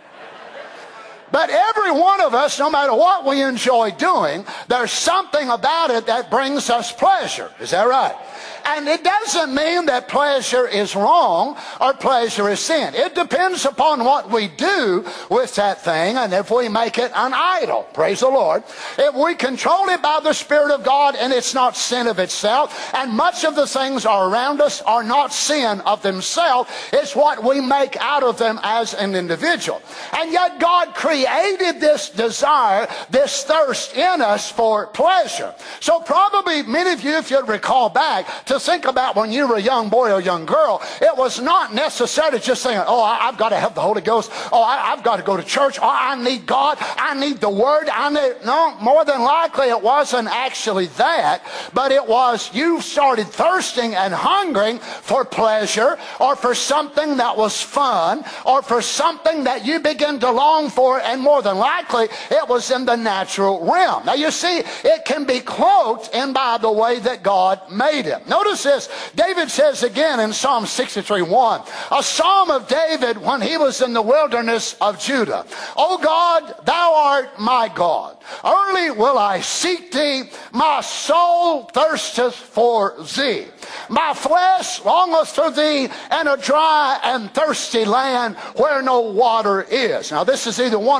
But every one of us, no matter what we enjoy doing, there's something about it that brings us pleasure. Is that right? And it doesn't mean that pleasure is wrong or pleasure is sin. It depends upon what we do with that thing, and if we make it an idol. Praise the Lord. If we control it by the Spirit of God, and it's not sin of itself, and much of the things are around us are not sin of themselves, it's what we make out of them as an individual. And yet God created this desire, this thirst in us for pleasure. So probably many of you, if you'd recall back, to think about when you were a young boy or young girl, it was not necessarily just saying, oh, I, I've got to have the Holy Ghost. Oh, I, I've got to go to church. Oh, I need God. I need the Word. I need... No, more than likely it wasn't actually that, but it was you started thirsting and hungering for pleasure, or for something that was fun, or for something that you begin to long for, and more than likely it was in the natural realm. Now you see, it can be cloaked in by the way that God made it. Notice this. David says again in Psalm sixty-three one, a psalm of David when he was in the wilderness of Judah. O God, thou art my God. Early will I seek thee. My soul thirsteth for thee. My flesh longeth for thee in a dry and thirsty land where no water is. Now this is either one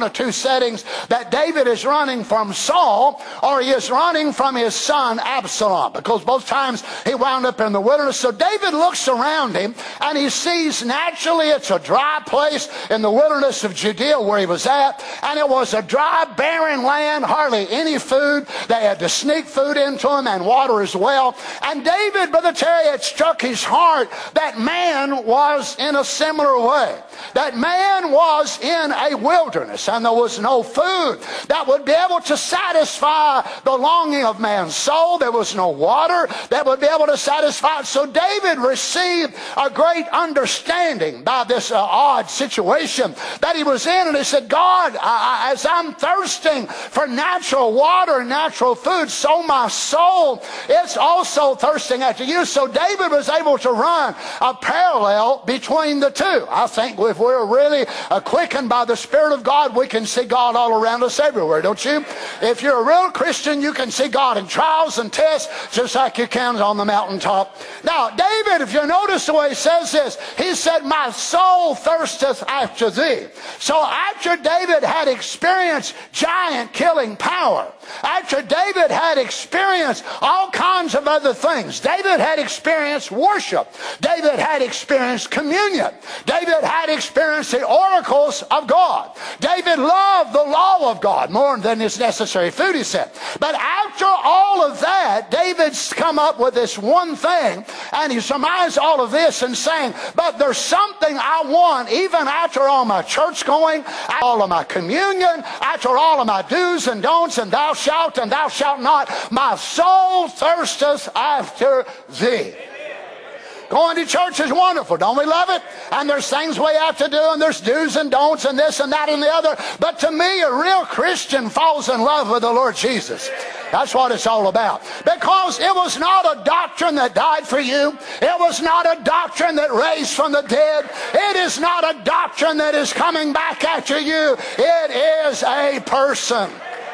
of two settings, that David is running from Saul or he is running from his son Absalom, because both times he wound up in the wilderness. So David looks around him and he sees naturally it's a dry place in the wilderness of Judea where he was at, and it was a dry, barren land, hardly any food. They had to sneak food into him and water as well. And David, Brother Terry, it struck his heart that man was in a similar way. That man was in a wilderness and there was no food that would be able to satisfy the longing of man's soul. There was no water that would be able to satisfy it. So David received a great understanding by this uh, odd situation that he was in, and he said, God, I, as I'm thirsting for natural water and natural food, so my soul is also thirsting after you. So David was able to run a parallel between the two. I think if we're really uh, quickened by the Spirit of God, we can see God all around us everywhere, don't you? If you're a real Christian, you can see God in trials and tests just like you can on the mountaintop. Now, David, if you notice the way he says this, he said, my soul thirsteth after thee. So after David had experienced giant killing power, after David had experienced all kinds of other things, David had experienced worship, David had experienced communion, David had experienced the oracles of God, David loved the law of God more than his necessary food, he said. But after all of that, David's come up with this one thing, and he surmised all of this and saying, but there's something I want even after all my church going, all of my communion, after all of my do's and don'ts, and thou shalt and thou shalt not, my soul thirsteth after thee. Going to church is wonderful. Don't we love it? And there's things we have to do, and there's do's and don'ts and this and that and the other. But to me, a real Christian falls in love with the Lord Jesus. That's what it's all about. Because it was not a doctrine that died for you. It was not a doctrine that raised from the dead. It is not a doctrine that is coming back after you. It is a person.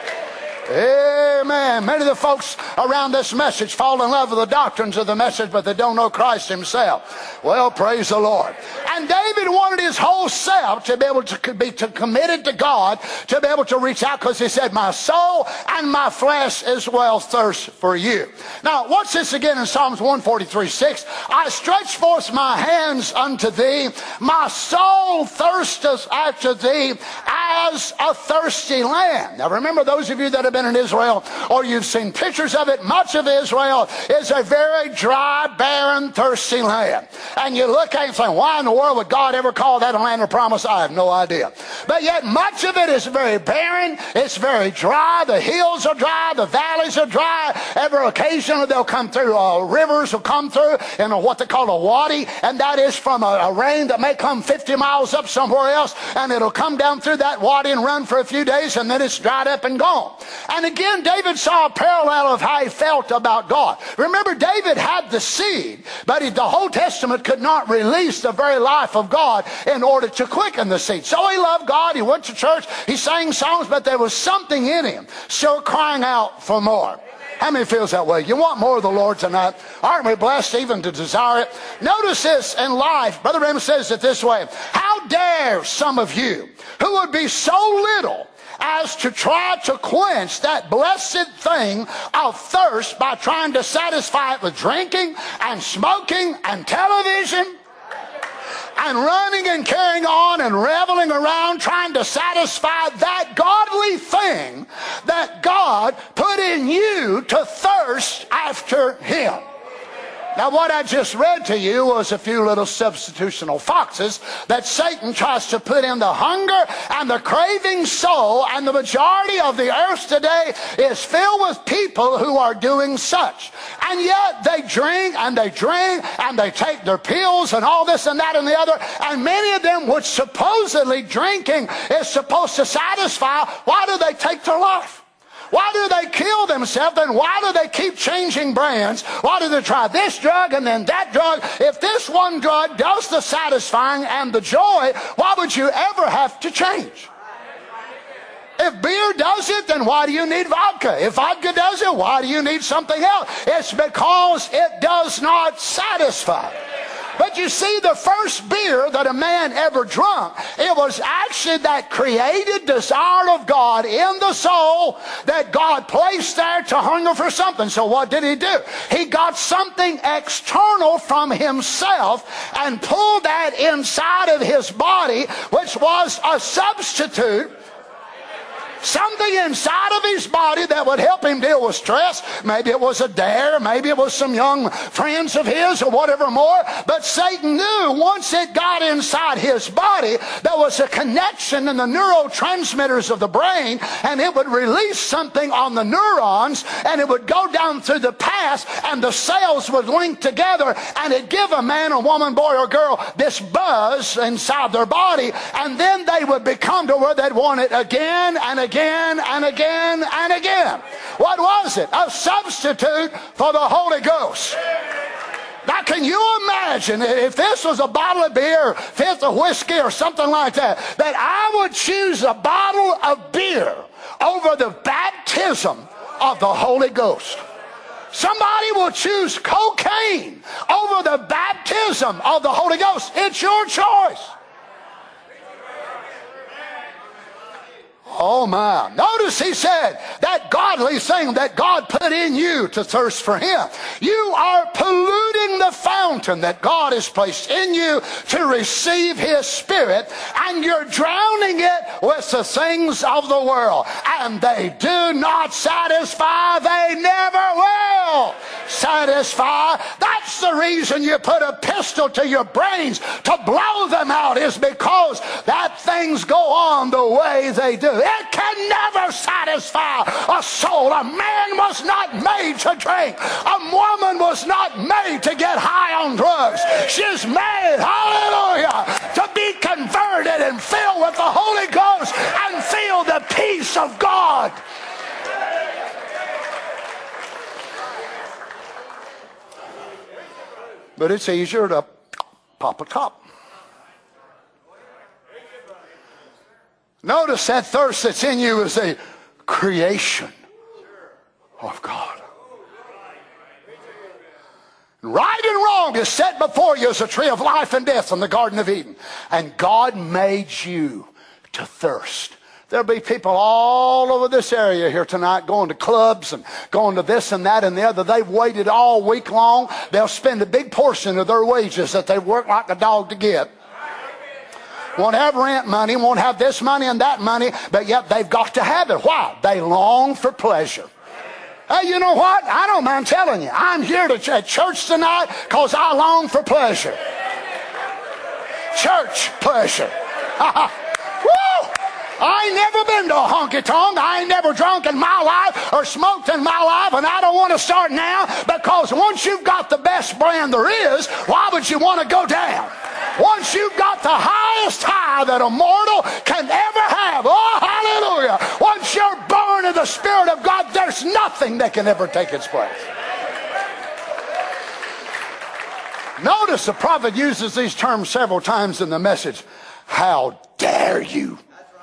Amen. Many of the folks around this message fall in love with the doctrines of the message, but they don't know Christ himself. Well, praise the Lord. And David wanted his whole self to be able to be to committed to God, to be able to reach out, because he said, my soul and my flesh as well thirst for you. Now, what's this again in Psalms one forty-three six? I stretch forth my hands unto thee. My soul thirsteth after thee as a thirsty land. Now, remember, those of you that have been in Israel, or you've seen pictures of it, much of Israel is a very dry, barren, thirsty land. And you look at it and say, why in the world would God ever call that a land of promise? I have no idea. But yet much of it is very barren. It's very dry. The hills are dry. The valleys are dry. Every occasionally they'll come through, uh, rivers will come through in a, what they call a wadi, and that is from a, a rain that may come fifty miles up somewhere else, and it'll come down through that wadi and run for a few days, and then it's dried up and gone. And again, David saw a parallel of how he felt about God. Remember, David had the seed, but he, the whole Testament could not release the very life of God in order to quicken the seed. So he loved God, he went to church, he sang songs, but there was something in him still crying out for more. How many feels that way? You want more of the Lord tonight? Aren't we blessed even to desire it? Notice this in life. Brother Branham says it this way. How dare some of you who would be so little as to try to quench that blessed thing of thirst by trying to satisfy it with drinking and smoking and television and running and carrying on and reveling around trying to satisfy that godly thing that God put in you to thirst after Him. Now, what I just read to you was a few little substitutional foxes that Satan tries to put in the hunger and the craving soul, and the majority of the earth today is filled with people who are doing such. And yet they drink and they drink and they take their pills and all this and that and the other, and many of them, which supposedly drinking is supposed to satisfy, why do they take their life? Why do they kill themselves? And why do they keep changing brands? Why do they try this drug and then that drug? If this one drug does the satisfying and the joy, why would you ever have to change? If beer does it, then why do you need vodka? If vodka does it, why do you need something else? It's because it does not satisfy. But you see, the first beer that a man ever drunk, it was actually that created desire of God in the soul that God placed there to hunger for something. So what did he do? He got something external from himself and pulled that inside of his body, which was a substitute. Something inside of his body that would help him deal with stress. Maybe it was a dare. Maybe it was some young friends of his or whatever more. But Satan knew once it got inside his body, there was a connection in the neurotransmitters of the brain, and it would release something on the neurons, and it would go down through the path, and the cells would link together, and it'd give a man, a woman, boy, or girl this buzz inside their body, and then they would become to where they'd want it again and again. Again and again and again. What was it? A substitute for the Holy Ghost. Now, can you imagine if this was a bottle of beer, fifth of whiskey, or something like that, that I would choose a bottle of beer over the baptism of the Holy Ghost? Somebody will choose cocaine over the baptism of the Holy Ghost. It's your choice. Oh my. Notice he said that godly thing that God put in you to thirst for him. You are polluting the fountain that God has placed in you to receive his Spirit, and you're drowning it with the things of the world. And they do not satisfy. They never will satisfy. That's the reason you put a pistol to your brains to blow them out, is because that things go on the way they do. It can never satisfy a soul. A man was not made to drink. A woman was not made to get high on drugs. She's made, hallelujah, to be converted and filled with the Holy Ghost and feel the peace of God. But it's easier to pop a top. Notice that thirst that's in you is a creation of God. Right and wrong is set before you as a tree of life and death in the Garden of Eden. And God made you to thirst. There'll be people all over this area here tonight going to clubs and going to this and that and the other. They've waited all week long. They'll spend a big portion of their wages that they've worked like a dog to get. Won't have rent money, won't have this money and that money, but yet they've got to have it. Why? They long for pleasure. Hey, you know what? I don't mind telling you. I'm here to ch- at church tonight because I long for pleasure. Church pleasure. Woo! I ain't never been to a honky-tonk. I ain't never drunk in my life or smoked in my life, and I don't want to start now, because once you've got the best brand there is, why would you want to go down? Once you've got the highest high that a mortal can ever have, oh, hallelujah, once you're born of the Spirit of God, there's nothing that can ever take its place. Notice the prophet uses these terms several times in the message. How dare you?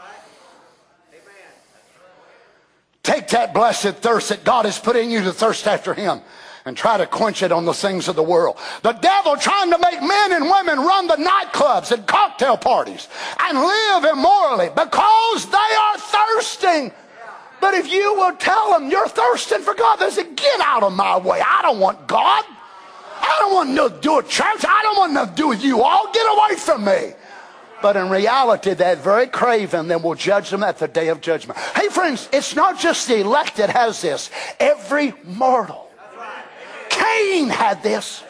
Take that blessed thirst that God has put in you to thirst after him and try to quench it on the things of the world. The devil trying to make men and women run the nightclubs and cocktail parties and live immorally because they are thirsting. But if you will tell them you're thirsting for God, they say, get out of my way. I don't want God. I don't want nothing to do with church. I don't want nothing to do with you all. Get away from me. But in reality, that very craven then will judge them at the day of judgment. Hey, friends, it's not just the elect that has this. Every mortal. Cain had this.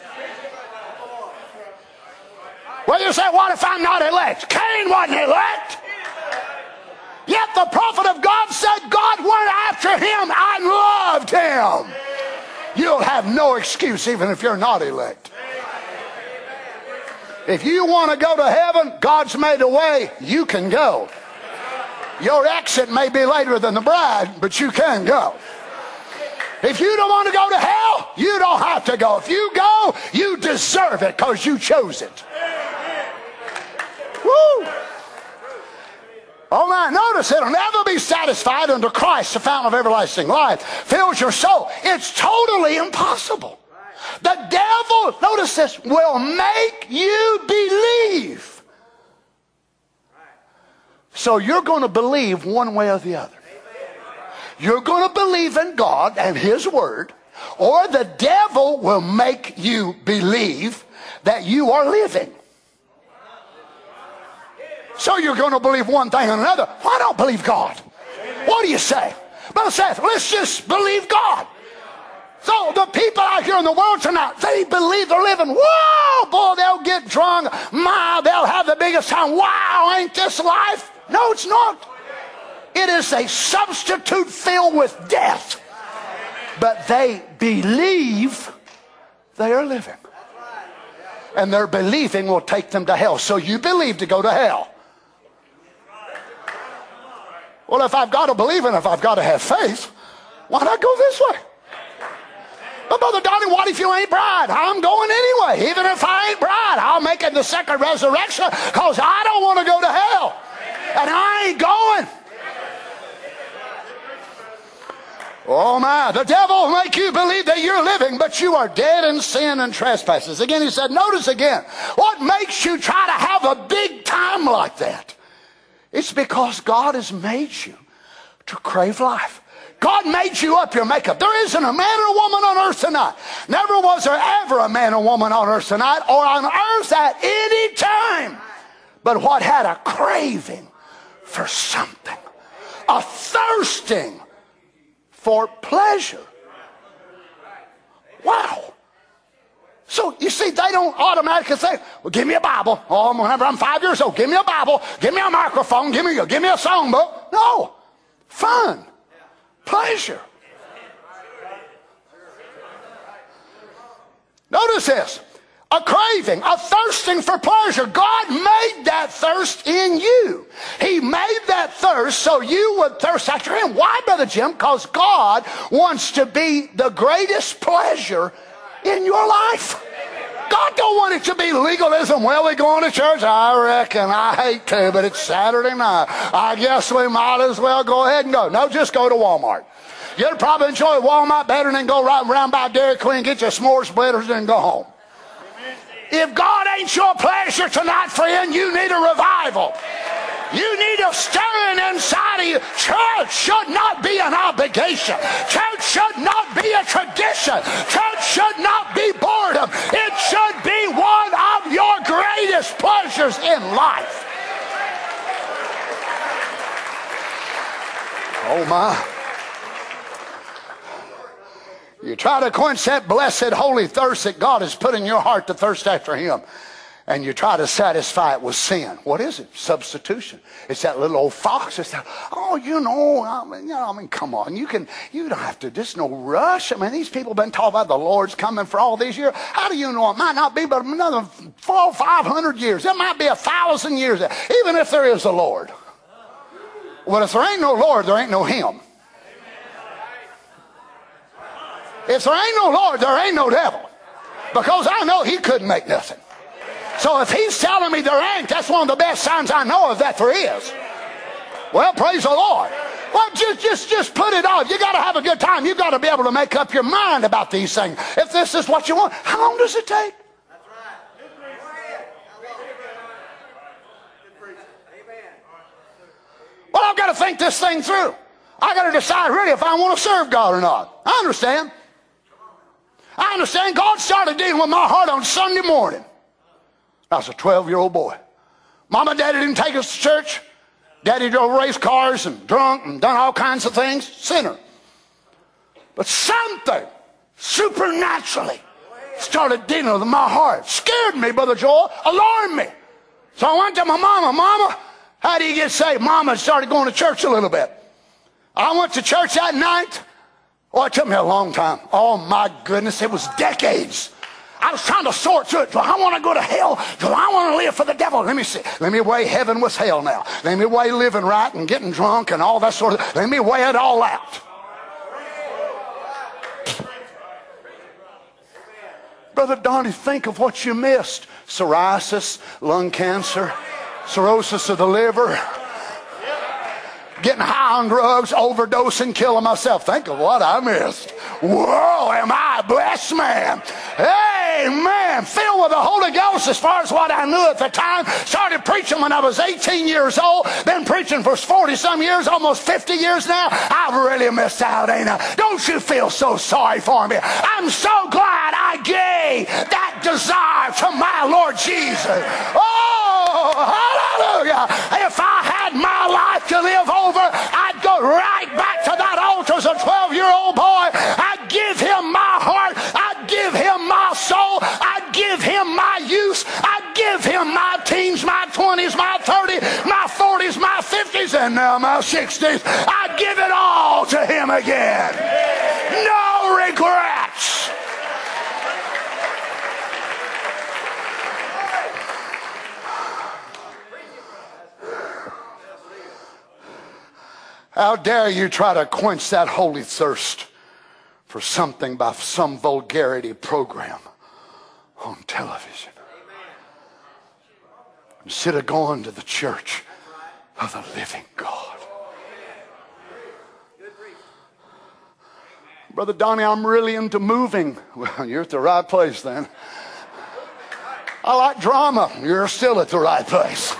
Well, you say, what if I'm not elect? Cain wasn't elect. Yet the prophet of God said God went after him and loved him. You'll have no excuse even if you're not elect. If you want to go to heaven, God's made a way. You can go. Your exit may be later than the bride, but you can go. If you don't want to go to hell, you don't have to go. If you go, you deserve it because you chose it. Woo! Oh my, notice it'll never be satisfied until Christ, the fountain of everlasting life, fills your soul. It's totally impossible. The devil, notice this, will make you believe. So you're going to believe one way or the other. You're going to believe in God and His Word, or the devil will make you believe that you are living. So you're going to believe one thing and another. Why don't believe God? What do you say? Brother Seth, let's just believe God. So the people out here in the world tonight, they believe they're living. Wow, boy, they'll get drunk. My, they'll have the biggest time. Wow, ain't this life? No, it's not. It is a substitute filled with death. But they believe they are living. And their believing will take them to hell. So you believe to go to hell. Well, if I've got to believe and if I've got to have faith, why not go this way? But Brother Donnie, what if you ain't bride? I'm going anyway. Even if I ain't bride, I'll make it the second resurrection because I don't want to go to hell. And I ain't going. Oh my, the devil will make you believe that you're living, but you are dead in sin and trespasses. Again, he said, notice again, what makes you try to have a big time like that? It's because God has made you to crave life. God made you up your makeup. There isn't a man or woman on earth tonight. Never was there ever a man or woman on earth tonight or on earth at any time. But what had a craving for something. A thirsting for pleasure. Wow. So, you see, they don't automatically say, well, give me a Bible. Oh, whenever I'm five years old, give me a Bible. Give me a microphone. Give me a, give me a songbook. No. Fun. Pleasure. Notice this. A craving, a thirsting for pleasure. God made that thirst in you. He made that thirst so you would thirst after Him. Why, Brother Jim? Because God wants to be the greatest pleasure in your life. God don't want it to be legalism. Well, we going to church? I reckon. I hate to, but it's Saturday night. I guess we might as well go ahead and go. No, just go to Walmart. You'd probably enjoy Walmart better than go right around by Dairy Queen, get your s'more splitters, and go home. If God ain't your pleasure tonight, friend, you need a revival. You need a stirring inside of you. Church should not be an obligation. Church should not be a tradition. Church should not be boredom. It should be one of your greatest pleasures in life. Oh my. You try to quench that blessed holy thirst that God has put in your heart to thirst after Him. And you try to satisfy it with sin. What is it? Substitution. It's that little old fox. It's that, oh, you know, I mean, you know, I mean, come on. You can, you don't have to, just no rush. I mean, these people have been talking about the Lord's coming for all these years. How do you know? It might not be but another four, five hundred years. It might be a thousand years. Even if there is a Lord. Well, if there ain't no Lord, there ain't no Him. If there ain't no Lord, there ain't no devil. Because I know He couldn't make nothing. So if He's telling me there ain't, that's one of the best signs I know of that there is. Well, praise the Lord. Well, just, just, just put it off. You got to have a good time. You got to be able to make up your mind about these things. If this is what you want, how long does it take? That's right. Well, I've got to think this thing through. I got to decide really if I want to serve God or not. I understand. I understand God started dealing with my heart on Sunday morning. I was a twelve-year-old boy. Mama and Daddy didn't take us to church. Daddy drove race cars and drunk and done all kinds of things. Sinner. But something supernaturally started dealing with my heart. Scared me, Brother Joel. Alarmed me. So I went to my mama. Mama, how do you get saved? Mama started going to church a little bit. I went to church that night. Oh, it took me a long time. Oh, my goodness. It was decades. I was trying to sort through it. Do I want to go to hell? Do I want to live for the devil? Let me see. Let me weigh heaven with hell now. Let me weigh living right and getting drunk and all that sort of. Let me weigh it all out. Brother Donnie, think of what you missed. Psoriasis, lung cancer, cirrhosis of the liver, getting high on drugs, overdosing, killing myself. Think of what I missed. Whoa, am I blessed? Yes, ma'am. Amen. Filled with the Holy Ghost as far as what I knew at the time. Started preaching when I was eighteen years old. Been preaching for forty some years, almost fifty years now. I've really missed out, ain't I? Don't you feel so sorry for me? I'm so glad I gave that desire to my Lord Jesus. Oh, hallelujah. If I had my life to live over, I'd go right back to that altar as a twelve-year-old boy. I'd give him my heart. I'd give him my soul. I'd give him my youth. I'd give him my teens, my twenties, my thirties, my forties, my fifties, and now my sixties. I'd give it all to him again. No regrets. How dare you try to quench that holy thirst for something by some vulgarity program on television, instead of going to the church of the living God. Brother Donnie, I'm really into moving. Well, you're at the right place then. I like drama. You're still at the right place.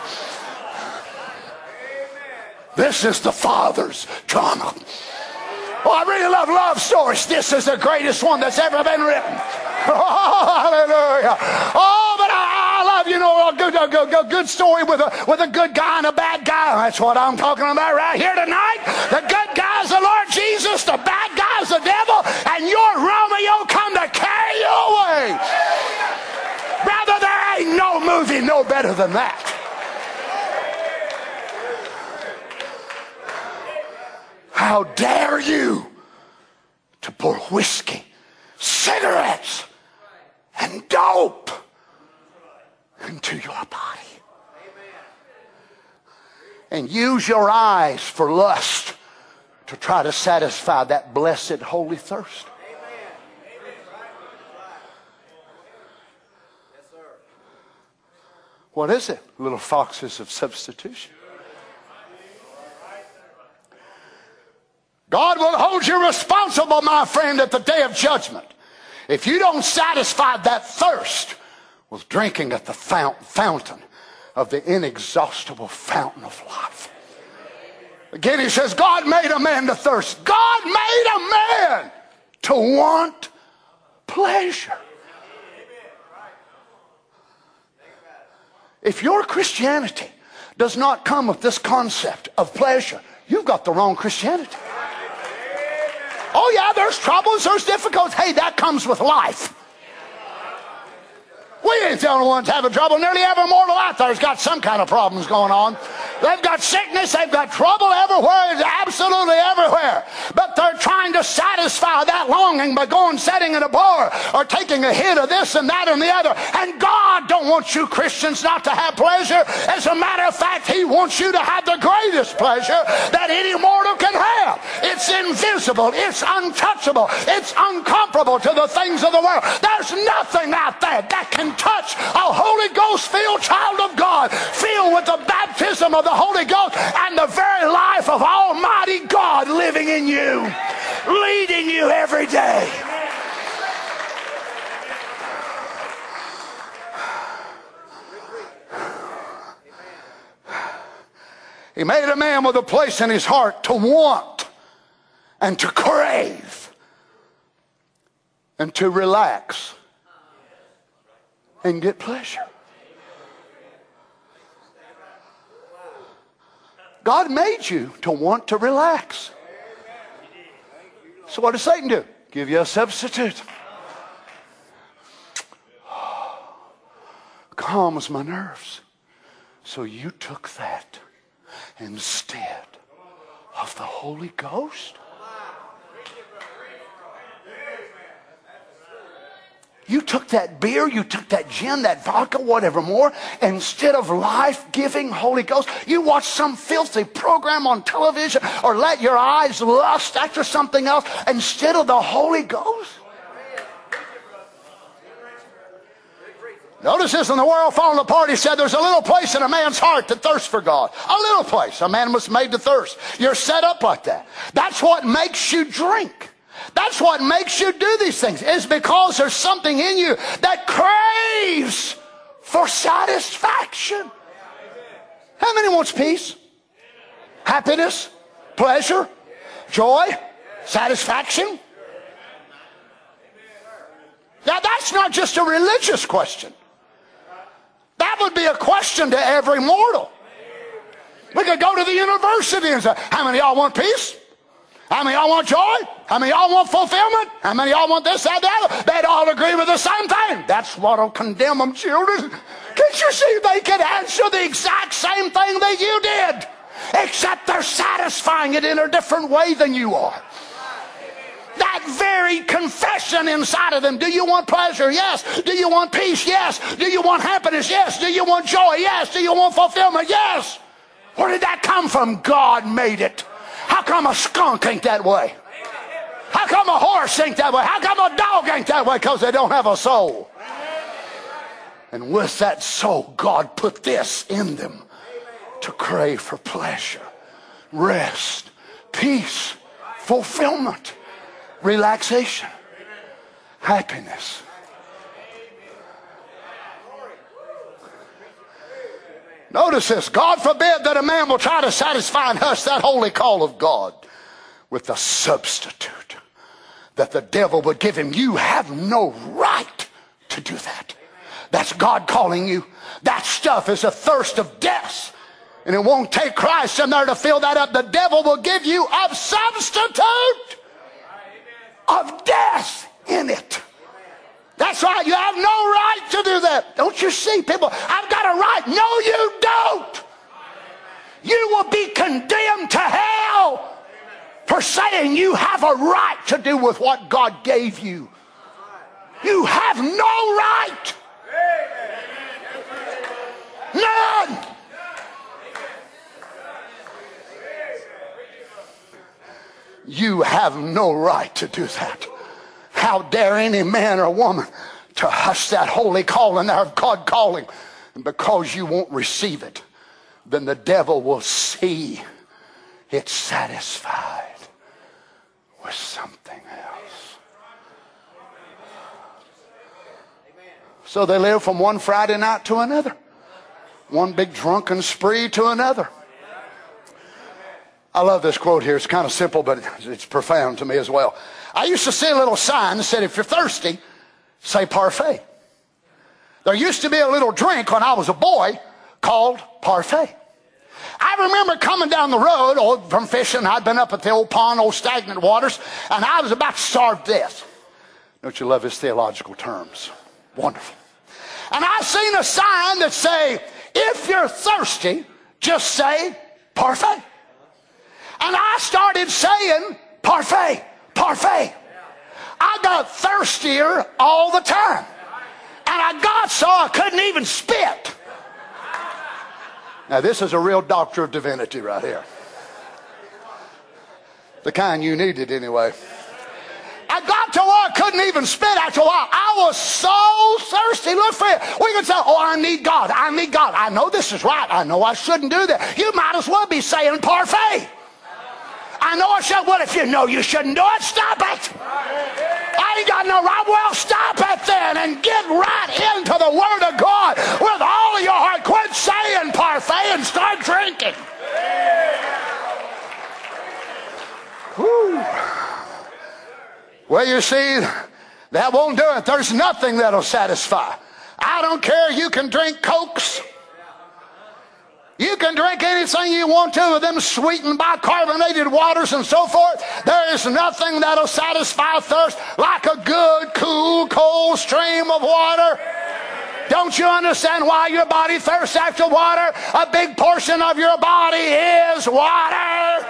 This is the Father's drama. Oh, I really love love stories. This is the greatest one that's ever been written. Oh, hallelujah. Oh, but I, I love, you know, a good, a good, a good story with a, with a good guy and a bad guy. That's what I'm talking about right here tonight. The good guy's the Lord Jesus. The bad guy's the devil. And your Romeo come to carry you away. Brother, there ain't no movie no better than that. How dare you to pour whiskey, cigarettes, and dope into your body and use your eyes for lust to try to satisfy that blessed holy thirst. What is it? Little foxes of substitution. God will hold you responsible, my friend, at the day of judgment, if you don't satisfy that thirst with drinking at the fount- fountain of the inexhaustible fountain of life. Again, he says, God made a man to thirst. God made a man to want pleasure. If your Christianity does not come with this concept of pleasure, you've got the wrong Christianity. Oh yeah, there's troubles, there's difficulties. Hey, that comes with life. We ain't the only ones having trouble. Nearly every mortal out there's got some kind of problems going on. They've got sickness, they've got trouble everywhere, absolutely everywhere. But they're trying to satisfy that longing by going sitting in a bar or taking a hit of this and that and the other. And God don't want you Christians not to have pleasure. As a matter of fact, He wants you to have the greatest pleasure that any mortal can have. It's invisible, it's untouchable, it's incomparable to the things of the world. There's nothing out there that can touch a Holy Ghost-filled child of God, filled with the baptism of the Holy Ghost and the very life of Almighty God living in you, leading you every day. He made a man with a place in his heart to want and to crave and to relax and get pleasure. God made you to want to relax. So what does Satan do? Give you a substitute. Calms my nerves. So you took that instead of the Holy Ghost? You took that beer, you took that gin, that vodka, whatever more, instead of life-giving Holy Ghost, you watched some filthy program on television or let your eyes lust after something else instead of the Holy Ghost. Notice this, in the world falling apart, he said there's a little place in a man's heart that thirsts for God. A little place. A man was made to thirst. You're set up like that. That's what makes you drink. That's what makes you do these things, is because there's something in you that craves for satisfaction. How many wants peace? Happiness? Pleasure? Joy? Satisfaction? Now that's not just a religious question. That would be a question to every mortal. We could go to the university and say, how many of y'all want peace? How many of y'all want joy? How many of y'all want fulfillment? How many of y'all want this, that, that? They'd all agree with the same thing. That's what'll condemn them, children. Can't you see they could answer the exact same thing that you did? Except they're satisfying it in a different way than you are. That very confession inside of them. Do you want pleasure? Yes. Do you want peace? Yes. Do you want happiness? Yes. Do you want joy? Yes. Do you want fulfillment? Yes. Where did that come from? God made it. How come a skunk ain't that way? How come a horse ain't that way? How come a dog ain't that way? Because they don't have a soul. And with that soul, God put this in them to crave for pleasure, rest, peace, fulfillment, relaxation, happiness. Notice this. God forbid that a man will try to satisfy and hush that holy call of God with a substitute that the devil would give him. You have no right to do that. That's God calling you. That stuff is a thirst of death. And it won't take Christ in there to fill that up. The devil will give you a substitute of death in it. That's right. You have no right to do that. Don't you see, people? I've got a right. No, you don't. You will be condemned to hell for saying you have a right to do with what God gave you. You have no right. None. You have no right to do that. How dare any man or woman to hush that holy calling there of God calling. And because you won't receive it, then the devil will see it's satisfied with something else. So they live from one Friday night to another. One big drunken spree to another. I love this quote here. It's kind of simple, but it's profound to me as well. I used to see a little sign that said, if you're thirsty, say parfait. There used to be a little drink when I was a boy called parfait. I remember coming down the road old, from fishing. I'd been up at the old pond, old stagnant waters, and I was about to starve to death. Don't you love his theological terms? Wonderful. And I seen a sign that say, if you're thirsty, just say parfait. And I started saying parfait, parfait. I got thirstier all the time. And I got so I couldn't even spit. Now this is a real doctor of divinity right here. The kind you needed anyway. I got to where I couldn't even spit after a while. I was so thirsty. Look for it. We can say, oh, I need God. I need God. I know this is right. I know I shouldn't do that. You might as well be saying parfait. I know I should. Well, if you know you shouldn't do it, stop it. I ain't got no right. Well, stop it then and get right into the Word of God with all of your heart. Quit saying parfait and start drinking. Whew. Well, you see, that won't do it. There's nothing that'll satisfy. I don't care. You can drink Cokes. You can drink anything you want to with them sweetened bicarbonated waters and so forth. There is nothing that'll satisfy thirst like a good, cool, cold stream of water. Don't you understand why your body thirsts after water? A big portion of your body is water.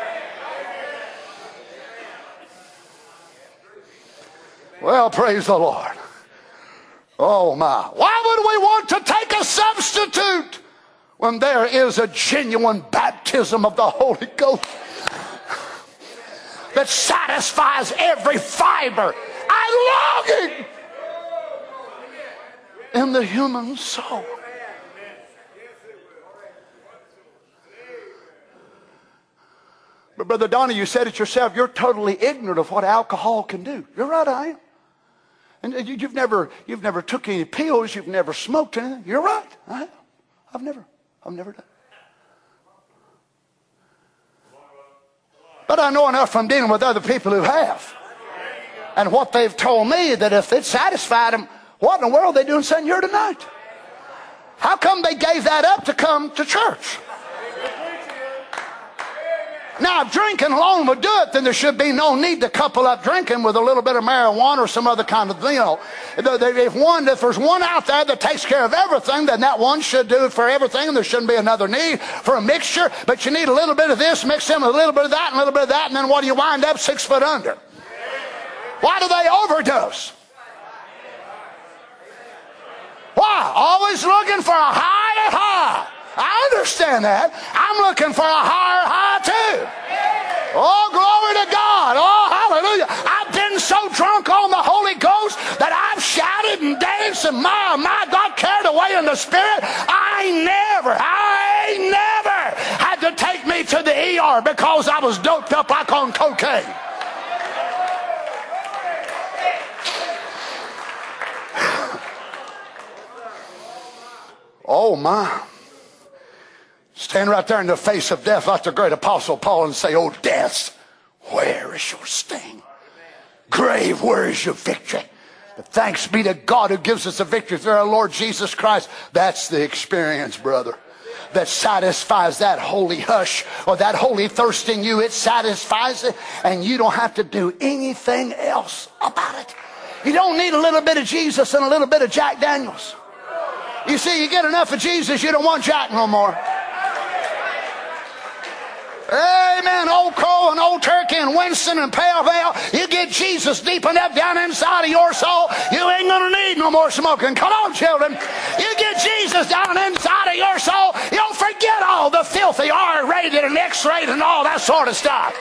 Well, praise the Lord. Oh my. Why would we want to take a substitute when there is a genuine baptism of the Holy Ghost that satisfies every fiber and longing in the human soul? But Brother Donnie, you said it yourself. You're totally ignorant of what alcohol can do. You're right, I am. And you've never, you've never took any pills. You've never smoked anything. You're right. I have. I've never, I've never done. But I know enough from dealing with other people who have. And what they've told me, that if it satisfied them, what in the world are they doing sitting here tonight? How come they gave that up to come to church? Now, if drinking alone would do it, then there should be no need to couple up drinking with a little bit of marijuana or some other kind of, you know. If one, if there's one out there that takes care of everything, then that one should do it for everything, and there shouldn't be another need for a mixture. But you need a little bit of this, mix in with a little bit of that, and a little bit of that, and then what do you wind up? Six foot under. Why do they overdose? Why? Always looking for a higher high. I understand that. I'm looking for a higher high too. Oh, glory to God. Oh, hallelujah. I've been so drunk on the Holy Ghost that I've shouted and danced and my, my God, carried away in the Spirit. I never, I never had to take me to the E R because I was doped up like on cocaine. Oh, my. Stand right there in the face of death like the great apostle Paul and say, oh, death, where is your sting? Grave, where is your victory? But thanks be to God who gives us the victory through our Lord Jesus Christ. That's the experience, brother, that satisfies that holy hush or that holy thirst in you. It satisfies it, and you don't have to do anything else about it. You don't need a little bit of Jesus and a little bit of Jack Daniels. You see, you get enough of Jesus, you don't want Jack no more. Amen. Old Crow and Old Turkey and Winston and Pale Veil. You get Jesus deep enough down inside of your soul, you ain't going to need no more smoking. Come on, children. You get Jesus down inside of your soul, you'll forget all the filthy R-rated and X-rated and all that sort of stuff.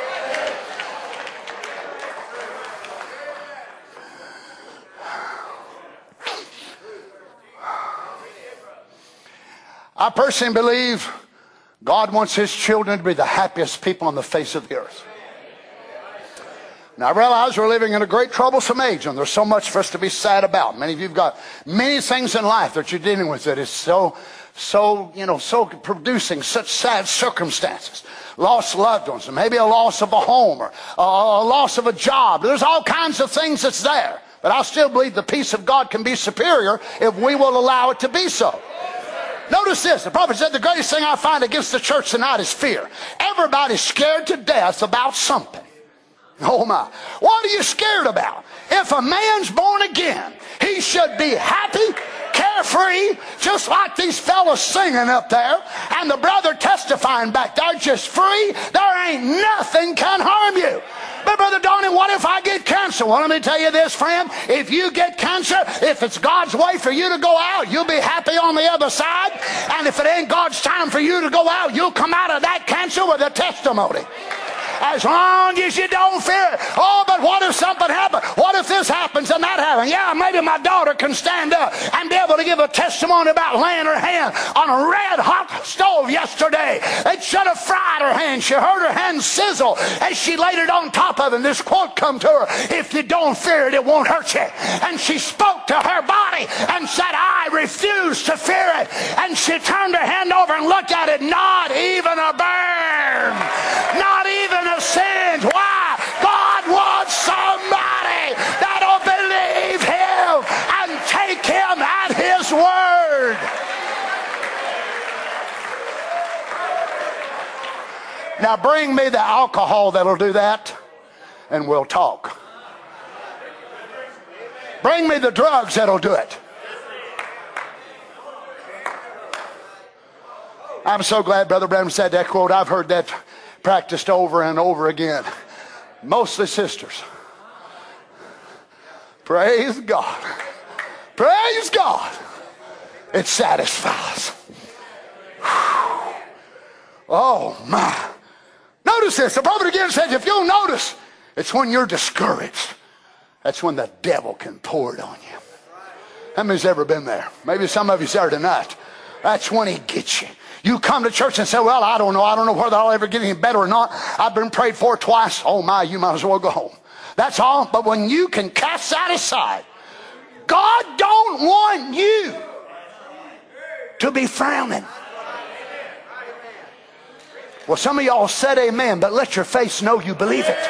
I personally believe God wants His children to be the happiest people on the face of the earth. Now, I realize we're living in a great troublesome age, and there's so much for us to be sad about. Many of you have got many things in life that you're dealing with that is so, so, you know, so producing such sad circumstances. Lost loved ones, and maybe a loss of a home, or a loss of a job. There's all kinds of things that's there. But I still believe the peace of God can be superior if we will allow it to be so. Notice this. The prophet said the greatest thing I find against the church tonight is fear. Everybody's scared to death about something. Oh my. What are you scared about? If a man's born again, he should be happy, carefree, just like these fellas singing up there, and the brother testifying back there, just free. There ain't nothing can harm you. But Brother Donnie, what if I get cancer? Well, let me tell you this, friend. If you get cancer, if it's God's way for you to go out, you'll be happy on the other side. And if it ain't God's time for you to go out, you'll come out of that cancer with a testimony. As long as you don't fear it. Oh, but what if something happens? What if this happens and that happens? Yeah, maybe my daughter can stand up and be able to give a testimony about laying her hand on a red hot stove yesterday. It should have fried her hand. She heard her hand sizzle as she laid it on top of it. And this quote come to her, if you don't fear it, it won't hurt you. And she spoke to her body and said, I refuse to fear it. And she turned her hand over and looked at it. Not even a burn. Not even a singe. Why? God wants somebody that'll believe Him and take Him at His word. Now bring me the alcohol that'll do that, and we'll talk. Bring me the drugs that'll do it. I'm so glad Brother Branham said that quote. I've heard that practiced over and over again. Mostly sisters. Praise God. Praise God. It satisfies. Oh my. Notice this. The prophet again says, if you'll notice, it's when you're discouraged. That's when the devil can pour it on you. How many's ever been there? Maybe some of you's there tonight. That's when he gets you. You come to church and say, well, I don't know. I don't know whether I'll ever get any better or not. I've been prayed for twice. Oh my, you might as well go home. That's all. But when you can cast that aside, God don't want you to be frowning. Well, some of y'all said amen, but let your face know you believe it.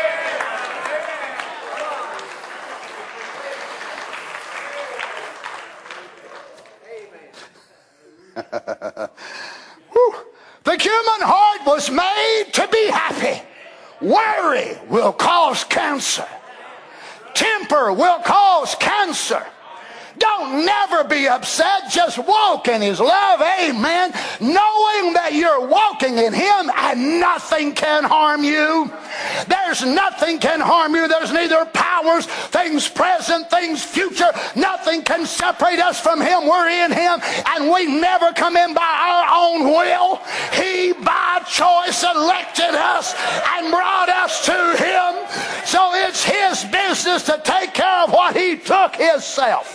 The human heart was made to be happy. Worry will cause cancer. Temper will cause cancer. Don't never be upset. Just walk in his love. Amen. Knowing that you're walking in him and nothing can harm you. There's nothing can harm you. There's neither powers, things present, things future. Nothing can separate us from him. We're in him, and we never come in by our own will. He by choice elected us and brought us to him. So it's his business to take care of what he took himself.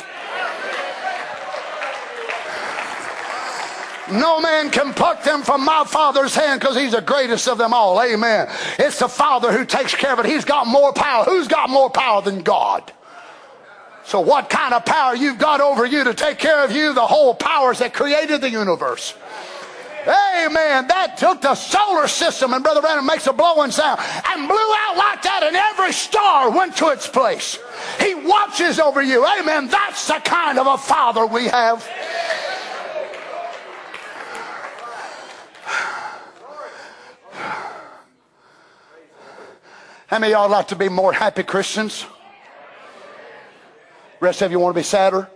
No man can pluck them from my Father's hand, because he's the greatest of them all. Amen. It's the Father who takes care of it. He's got more power. Who's got more power than God? So what kind of power you've got over you to take care of you? The whole powers that created the universe. Amen. That took the solar system, and Brother Branham makes a blowing sound, and blew out like that, and every star went to its place. He watches over you. Amen. That's the kind of a Father we have. How many of y'all like to be more happy Christians? Rest of you want to be sadder?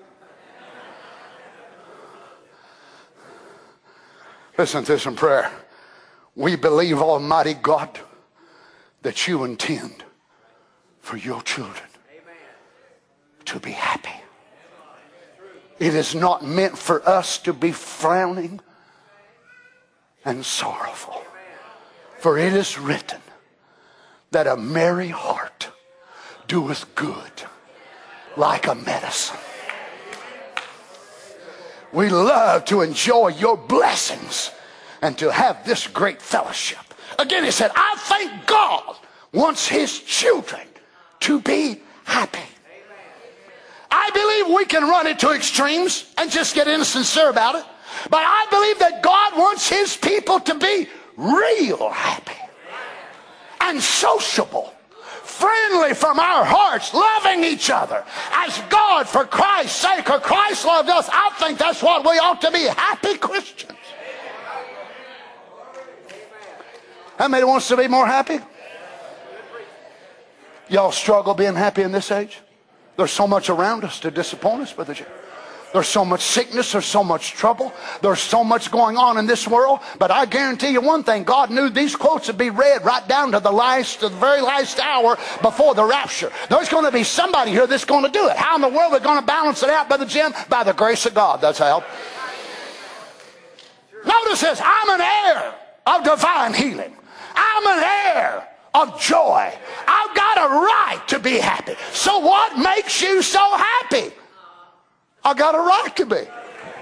Listen to this in prayer. We believe, Almighty God, that you intend for your children to be happy. It is not meant for us to be frowning and sorrowful. For it is written that a merry heart doeth good like a medicine. We love to enjoy your blessings and to have this great fellowship. Again, he said, I thank God wants his children to be happy. I believe we can run it to extremes and just get insincere about it. But I believe that God wants his people to be real happy and sociable, friendly from our hearts, loving each other as God, for Christ's sake, or Christ loved us. I think that's what we ought to be, happy Christians. How many wants to be more happy? Y'all struggle being happy in this age? There's so much around us to disappoint us, Brother Jim. There's so much sickness, there's so much trouble, there's so much going on in this world. But I guarantee you one thing, God knew these quotes would be read right down to the last, to the very last hour before the rapture. There's going to be somebody here that's going to do it. How in the world are we going to balance it out, Brother Jim? By the grace of God, that's how. Notice this, I'm an heir of divine healing. I'm an heir of joy. I've got a right to be happy. So what makes you so happy? I got a right to be.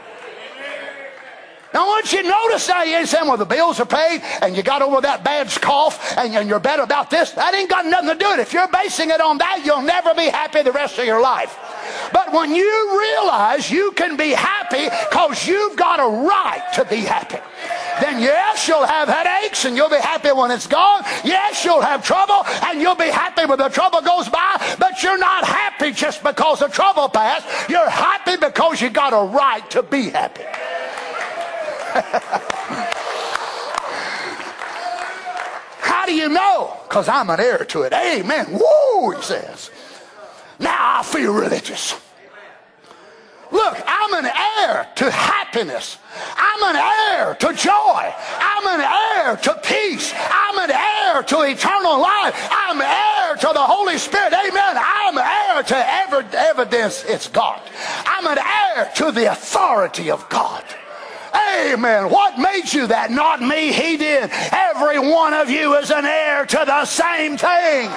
Now, I want you to notice now, you ain't saying, well, the bills are paid and you got over that bad cough and, and you're better about this. That ain't got nothing to do with it. If you're basing it on that, you'll never be happy the rest of your life. But when you realize you can be happy because you've got a right to be happy, then yes, you'll have headaches and you'll be happy when it's gone. Yes, you'll have trouble and you'll be happy when the trouble goes by. But you're not happy just because the trouble passed. You're happy because you got a right to be happy. How do you know? Because I'm an heir to it. Amen. Woo, he says. Now I feel religious. Look, I'm an heir to happiness. I'm an heir to joy. I'm an heir to peace. I'm an heir to eternal life. I'm heir to the Holy Spirit. Amen. I'm heir to every evidence it's God. I'm an heir to the authority of God. Amen. What made you that? Not me. He did. Every one of you is an heir to the same thing.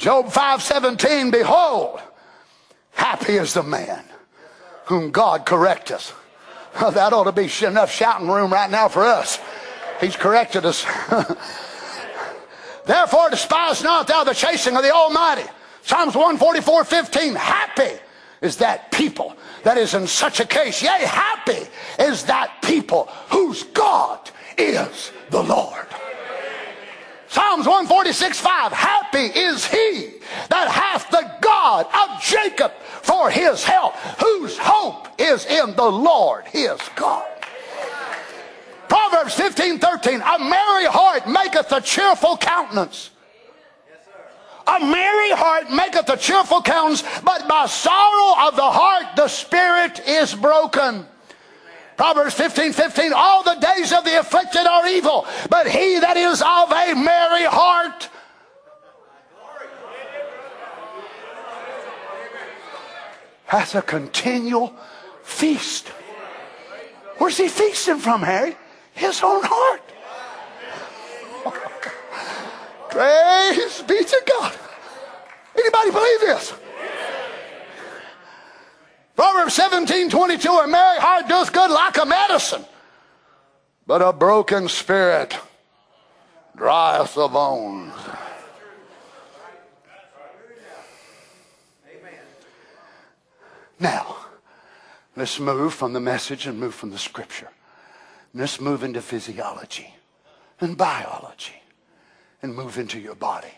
Job five seventeen, behold, happy is the man whom God correcteth. Oh, that ought to be enough shouting room right now for us. He's corrected us. Therefore despise not thou the chastening of the Almighty. Psalms one forty-four fifteen, happy is that people that is in such a case. Yea, happy is that people whose God is the Lord. Psalms one forty-six five, happy is he that hath the God of Jacob for his help, whose hope is in the Lord his God. Proverbs fifteen thirteen, a merry heart maketh a cheerful countenance. A merry heart maketh a cheerful countenance, but by sorrow of the heart the spirit is broken. Proverbs fifteen fifteen, all the days of the afflicted are evil, but he that is of a merry heart hath a continual feast. Where's he feasting from, Harry? His own heart. Praise be to God. Anybody believe this? Proverbs seventeen twenty-two, a merry heart doeth good like a medicine, but a broken spirit drieth the bones. Now, let's move from the message and move from the scripture. Let's move into physiology and biology and move into your body.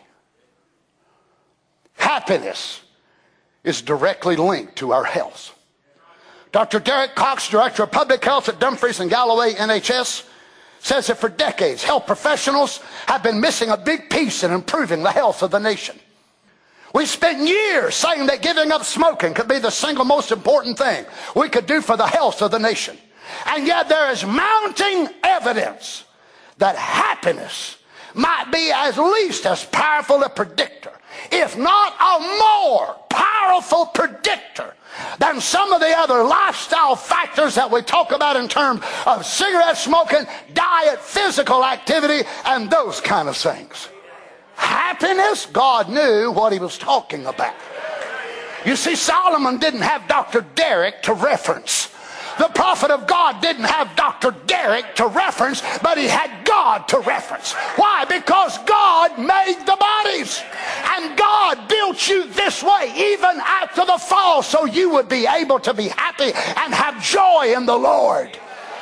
Happiness is directly linked to our health. Doctor Derek Cox, Director of Public Health at Dumfries and Galloway N H S, says that for decades, health professionals have been missing a big piece in improving the health of the nation. We spent years saying that giving up smoking could be the single most important thing we could do for the health of the nation. And yet there is mounting evidence that happiness might be at least as powerful a predictor, if not a more powerful predictor, than some of the other lifestyle factors that we talk about in terms of cigarette smoking, diet, physical activity, and those kind of things. Happiness, God knew what he was talking about. You see, Solomon didn't have Doctor Derek to reference. The prophet of God didn't have Doctor Derek to reference, but he had God to reference. Why? Because God made the bodies. And God built you this way, even after the fall, so you would be able to be happy and have joy in the Lord.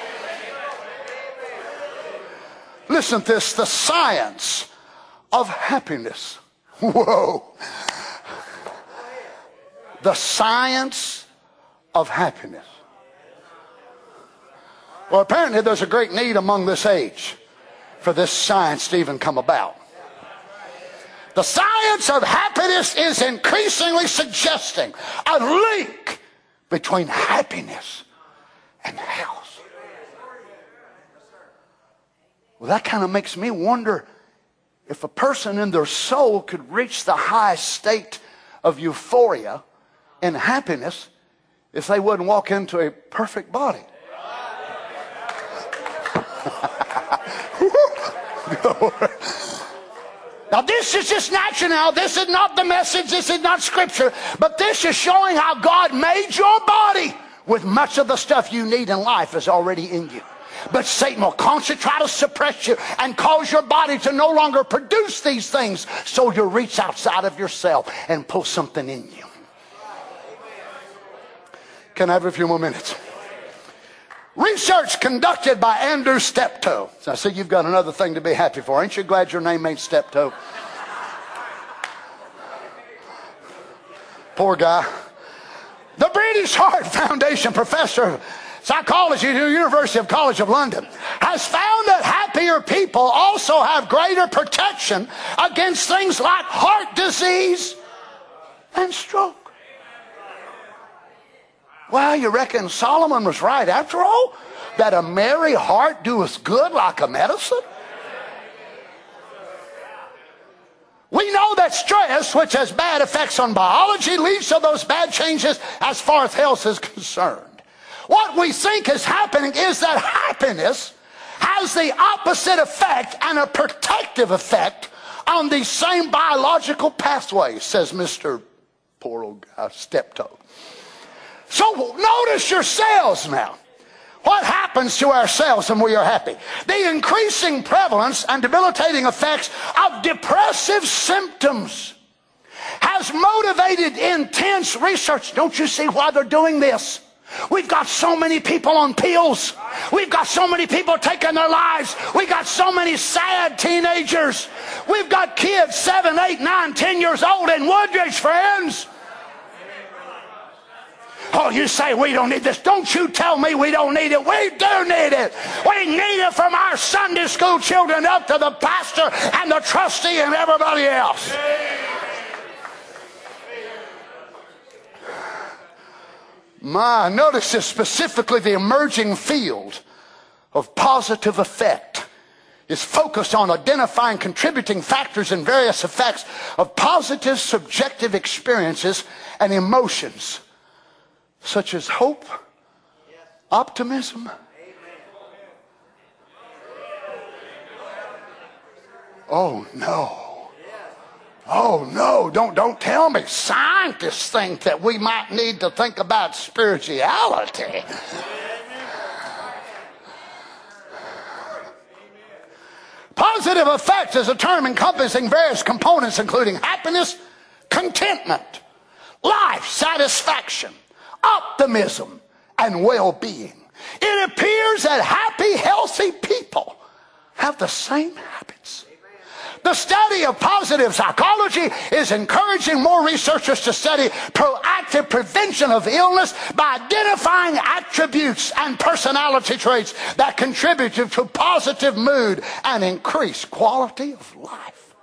Listen to this, the science of happiness. Whoa. The science of happiness. Well, apparently there's a great need among this age for this science to even come about. The science of happiness is increasingly suggesting a link between happiness and health. Well, that kind of makes me wonder if a person in their soul could reach the highest state of euphoria and happiness if they wouldn't walk into a perfect body. Now this is just natural now. This is not the message. This is not scripture. But this is showing how God made your body with much of the stuff you need in life is already in you. But Satan will constantly try to suppress you and cause your body to no longer produce these things, so you'll reach outside of yourself and pull something in you. Can I have a few more minutes? Research conducted by Andrew Steptoe. So I see you've got another thing to be happy for. Ain't you glad your name ain't Steptoe? Poor guy. The British Heart Foundation professor of psychology at the University of College of London has found that happier people also have greater protection against things like heart disease and stroke. Well, you reckon Solomon was right after all? That a merry heart doeth good like a medicine? We know that stress, which has bad effects on biology, leads to those bad changes as far as health is concerned. What we think is happening is that happiness has the opposite effect and a protective effect on these same biological pathways, says Mister Poor old guy, Steptoe. So notice your cells now. What happens to our cells when we are happy? The increasing prevalence and debilitating effects of depressive symptoms has motivated intense research. Don't you see why they're doing this? We've got so many people on pills. We've got so many people taking their lives. We've got so many sad teenagers. We've got kids seven, eight, nine, ten years old in Woodridge, friends. Oh, you say we don't need this. Don't you tell me we don't need it. We do need it. We need it from our Sunday school children up to the pastor and the trustee and everybody else. My, notice this, specifically the emerging field of positive effect is focused on identifying contributing factors and various effects of positive subjective experiences and emotions, such as hope, optimism, oh no. Oh no, don't don't tell me. Scientists think that we might need to think about spirituality. Positive effects is a term encompassing various components including happiness, contentment, life satisfaction, optimism, and well-being. It appears that happy, healthy people have the same habits. The study of positive psychology is encouraging more researchers to study proactive prevention of illness by identifying attributes and personality traits that contribute to positive mood and increase quality of life.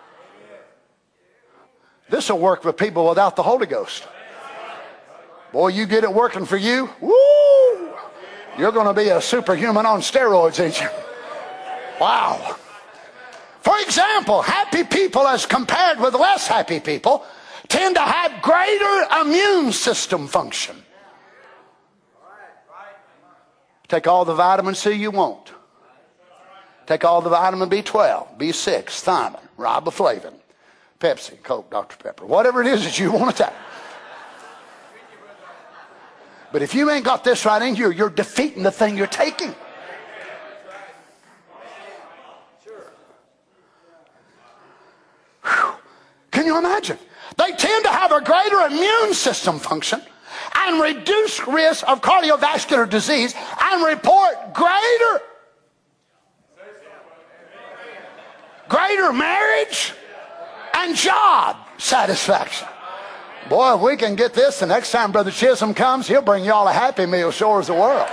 This will work for people without the Holy Ghost. Boy, you get it working for you, woo! You're going to be a superhuman on steroids, ain't you? Wow. For example, happy people as compared with less happy people tend to have greater immune system function. Take all the vitamin C you want. Take all the vitamin B twelve, B six, thiamine, riboflavin, Pepsi, Coke, Doctor Pepper, whatever it is that you want to take. But if you ain't got this right in you, you're defeating the thing you're taking. Can you imagine? They tend to have a greater immune system function and reduced risk of cardiovascular disease and report greater, greater marriage and job satisfaction. Boy, if we can get this, the next time Brother Chisholm comes, he'll bring y'all a Happy Meal, sure as the world.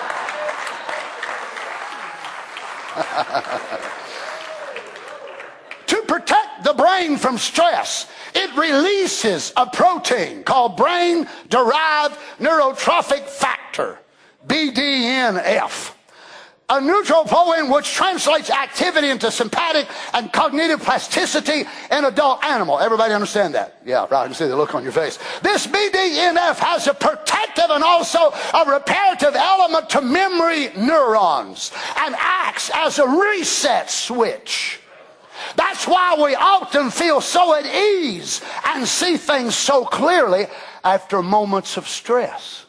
To protect the brain from stress, it releases a protein called brain-derived neurotrophic factor, B D N F. A neutrophil which translates activity into sympathetic and cognitive plasticity in adult animal. Everybody understand that? Yeah, right. I can see the look on your face. This B D N F has a protective and also a reparative element to memory neurons and acts as a reset switch. That's why we often feel so at ease and see things so clearly after moments of stress.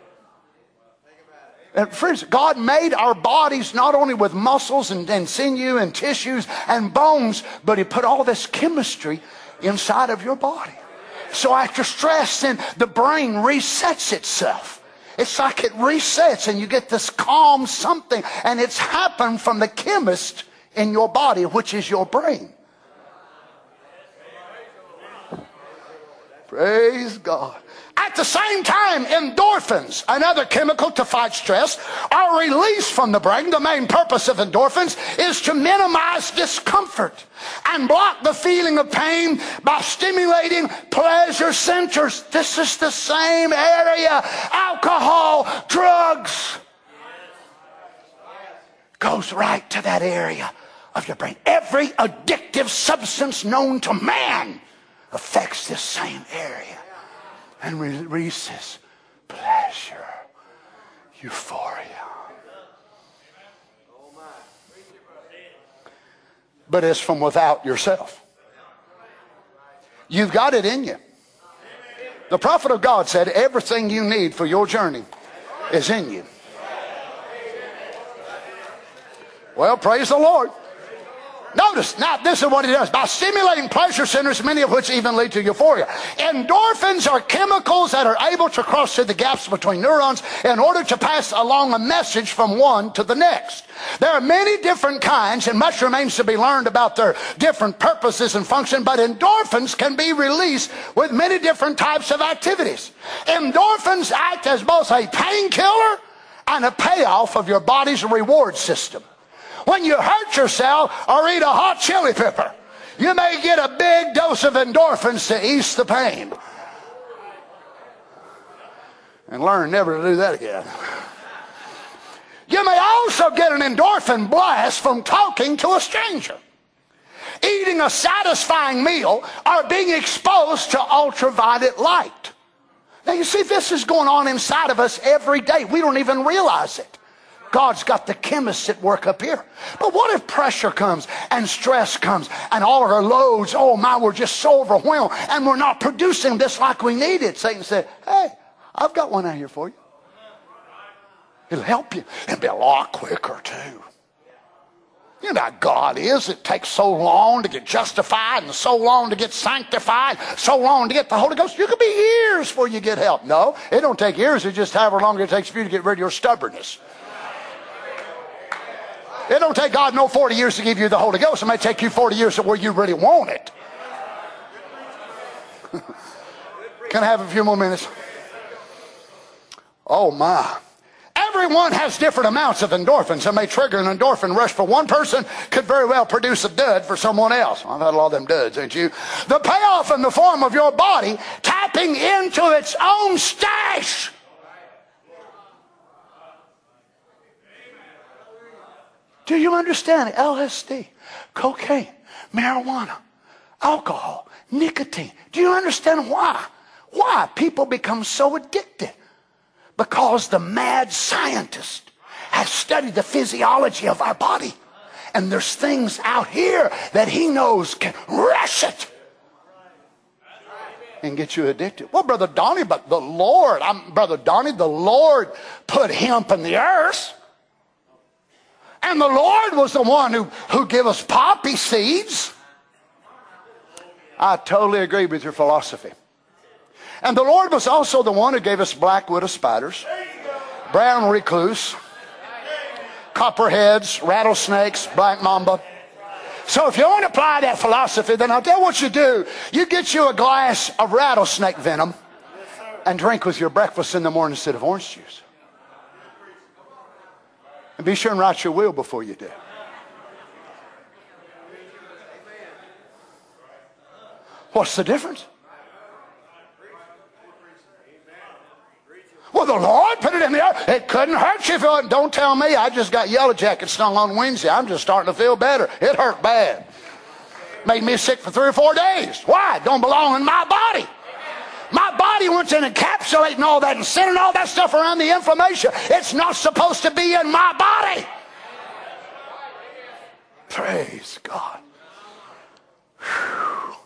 And friends, God made our bodies not only with muscles and, and sinew and tissues and bones, but He put all this chemistry inside of your body. So after stress, then the brain resets itself. It's like it resets and you get this calm something, and it's happened from the chemist in your body, which is your brain. Praise God. At the same time, endorphins, another chemical to fight stress, are released from the brain. The main purpose of endorphins is to minimize discomfort and block the feeling of pain by stimulating pleasure centers. This is the same area. Alcohol, drugs, goes right to that area of your brain. Every addictive substance known to man affects this same area and releases pleasure, euphoria. but it's from without yourself. You've got it in you. The prophet of God said everything you need for your journey is in you. Well, praise the Lord. Notice, now this is what he does. By stimulating pleasure centers, many of which even lead to euphoria. Endorphins are chemicals that are able to cross through the gaps between neurons in order to pass along a message from one to the next. There are many different kinds, and much remains to be learned about their different purposes and function, but endorphins can be released with many different types of activities. Endorphins act as both a painkiller and a payoff of your body's reward system. When you hurt yourself or eat a hot chili pepper, you may get a big dose of endorphins to ease the pain. And learn never to do that again. You may also get an endorphin blast from talking to a stranger, eating a satisfying meal, or being exposed to ultraviolet light. Now you see, this is going on inside of us every day. We don't even realize it. God's got the chemists at work up here. But what if pressure comes and stress comes and all of our loads, oh my, we're just so overwhelmed and we're not producing this like we need it. Satan said, hey, I've got one out here for you. It'll help you. It'll be a lot quicker too. You know how God is. It takes so long to get justified and so long to get sanctified, so long to get the Holy Ghost. You could be years before you get help. No, it don't take years. It's just however long it takes for you to get rid of your stubbornness. It don't take God no forty years to give you the Holy Ghost. It may take you forty years to where you really want it. Can I have a few more minutes? Oh my. Everyone has different amounts of endorphins. That may trigger an endorphin rush for one person, could very well produce a dud for someone else. I've had a lot of them duds, ain't you? The payoff in the form of your body tapping into its own stash. Do you understand? L S D, cocaine, marijuana, alcohol, nicotine. Do you understand why? Why people become so addicted? Because the mad scientist has studied the physiology of our body. And there's things out here that he knows can rush it and get you addicted. Well, Brother Donnie, but the Lord, I'm, Brother Donnie, the Lord put hemp in the earth. And the Lord was the one who, who gave us poppy seeds. I totally agree with your philosophy. And the Lord was also the one who gave us black widow spiders, brown recluse, copperheads, rattlesnakes, black mamba. So if you want to apply that philosophy, then I'll tell you what you do. You get you a glass of rattlesnake venom and drink with your breakfast in the morning instead of orange juice. And be sure and write your will before you do. What's the difference? Well, the Lord put it in there. It couldn't hurt you if it wasn't. Don't tell me. I just got yellow jacket stung on Wednesday. I'm just starting to feel better. It hurt bad. Made me sick for three or four days. Why? It don't belong in my body. My body wants to encapsulate and all that and sending all that stuff around the inflammation. It's not supposed to be in my body. Praise God. Whew.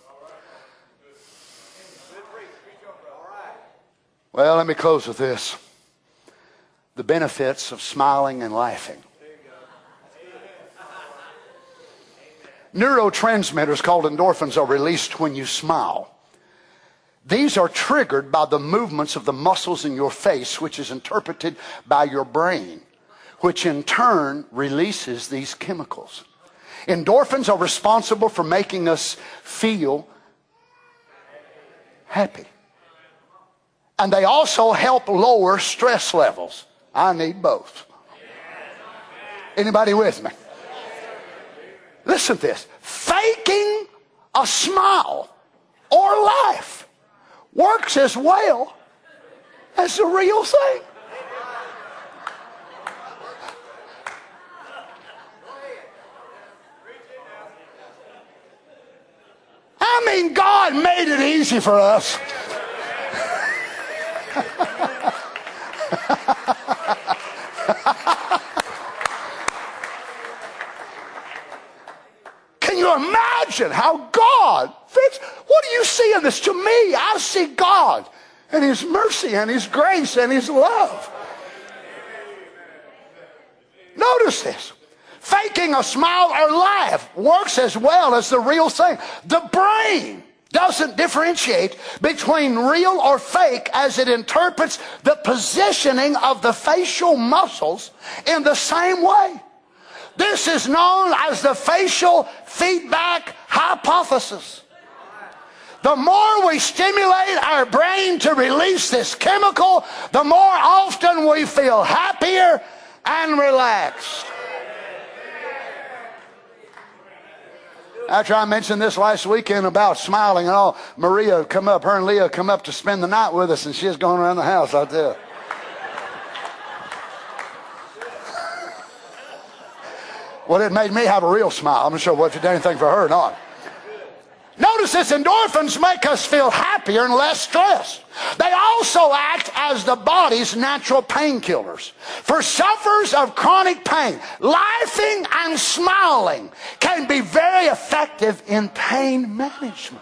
Well, let me close with this. The benefits of smiling and laughing. Neurotransmitters called endorphins are released when you smile. These are triggered by the movements of the muscles in your face, which is interpreted by your brain, which in turn releases these chemicals. Endorphins are responsible for making us feel happy. And they also help lower stress levels. I need both. Anybody with me? Listen to this. Faking a smile or laugh works as well as the real thing. I mean, God made it easy for us. Can imagine how God fits. What do you see in this? To me, I see God and His mercy and His grace and His love. Notice this. Faking a smile or laugh works as well as the real thing. The brain doesn't differentiate between real or fake as it interprets the positioning of the facial muscles in the same way. This is known as the facial feedback hypothesis. The more we stimulate our brain to release this chemical, the more often we feel happier and relaxed. After I mentioned this last weekend about smiling and all, Maria come up, her and Leah come up to spend the night with us, and she's going around the house, I tell you. Well, it made me have a real smile. I'm not sure if it did anything for her or not. Notice this, endorphins make us feel happier and less stressed. They also act as the body's natural painkillers. For sufferers of chronic pain, laughing and smiling can be very effective in pain management.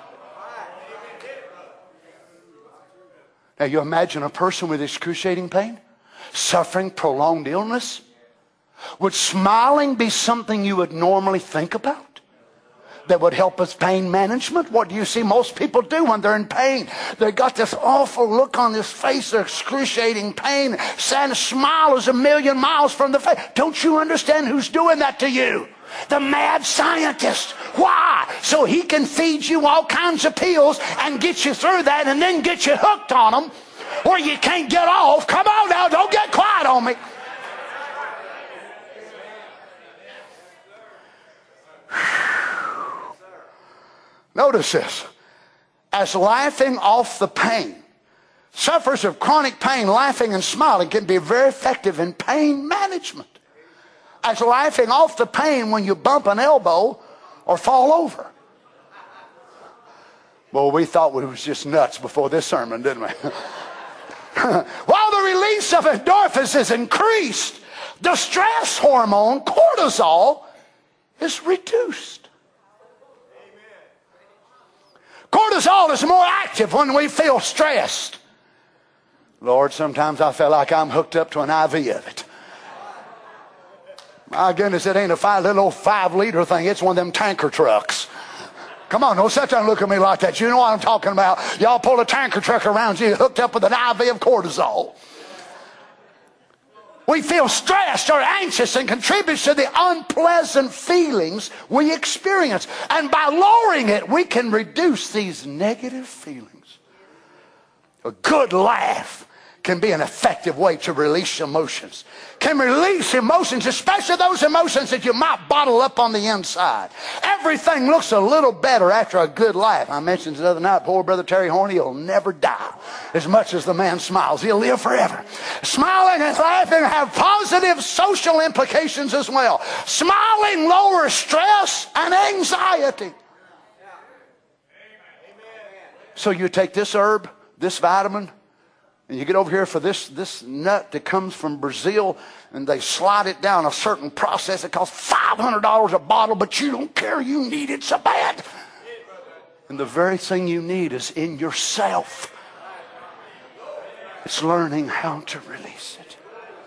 Now you imagine a person with excruciating pain, suffering prolonged illness. Would smiling be something you would normally think about that would help us pain management? What do you see most people do when they're in pain? They got this awful look on their face, their excruciating pain. And a smile is a million miles from the face. Don't you understand who's doing that to you? The mad scientist. Why? So he can feed you all kinds of pills and get you through that and then get you hooked on them where you can't get off. Come on now, don't get quiet on me. Notice this. As laughing off the pain, sufferers of chronic pain, laughing and smiling can be very effective in pain management. As laughing off the pain when you bump an elbow or fall over. Well, we thought we was just nuts before this sermon, didn't we? While the release of endorphins is increased, the stress hormone, cortisol, is reduced. Cortisol is more active when we feel stressed. Lord, sometimes I feel like I'm hooked up to an I V of it. My goodness, it ain't a five, little old five liter thing. It's one of them tanker trucks. Come on, don't sit there and look at me like that. You know what I'm talking about. Y'all pull a tanker truck around you hooked up with an I V of cortisol. We feel stressed or anxious and contributes to the unpleasant feelings we experience. And by lowering it, we can reduce these negative feelings. A good laugh can be an effective way to release emotions. Can release emotions, especially those emotions that you might bottle up on the inside. Everything looks a little better after a good laugh. I mentioned the other night, poor Brother Terry Horney, he'll never die as much as the man smiles. He'll live forever. Smiling and laughing have positive social implications as well. Smiling lowers stress and anxiety. So you take this herb, this vitamin, and you get over here for this, this nut that comes from Brazil, and they slide it down a certain process. It costs five hundred dollars a bottle, but you don't care. You need it so bad. And the very thing you need is in yourself. It's learning how to release it.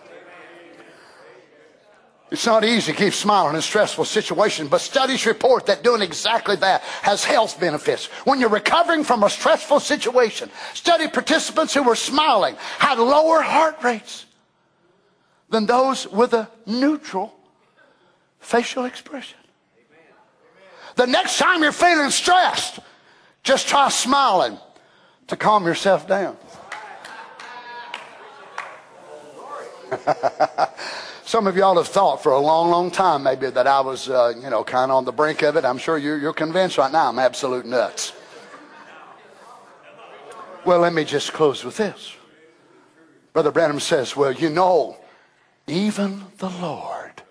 It's not easy to keep smiling in stressful situations, but studies report that doing exactly that has health benefits. When you're recovering from a stressful situation, study participants who were smiling had lower heart rates than those with a neutral facial expression. The next time you're feeling stressed, just try smiling to calm yourself down. Some of y'all have thought for a long, long time maybe that I was, uh, you know, kind of on the brink of it. I'm sure you're, you're convinced right now I'm absolute nuts. Well, let me just close with this. Brother Branham says, well, you know, even the Lord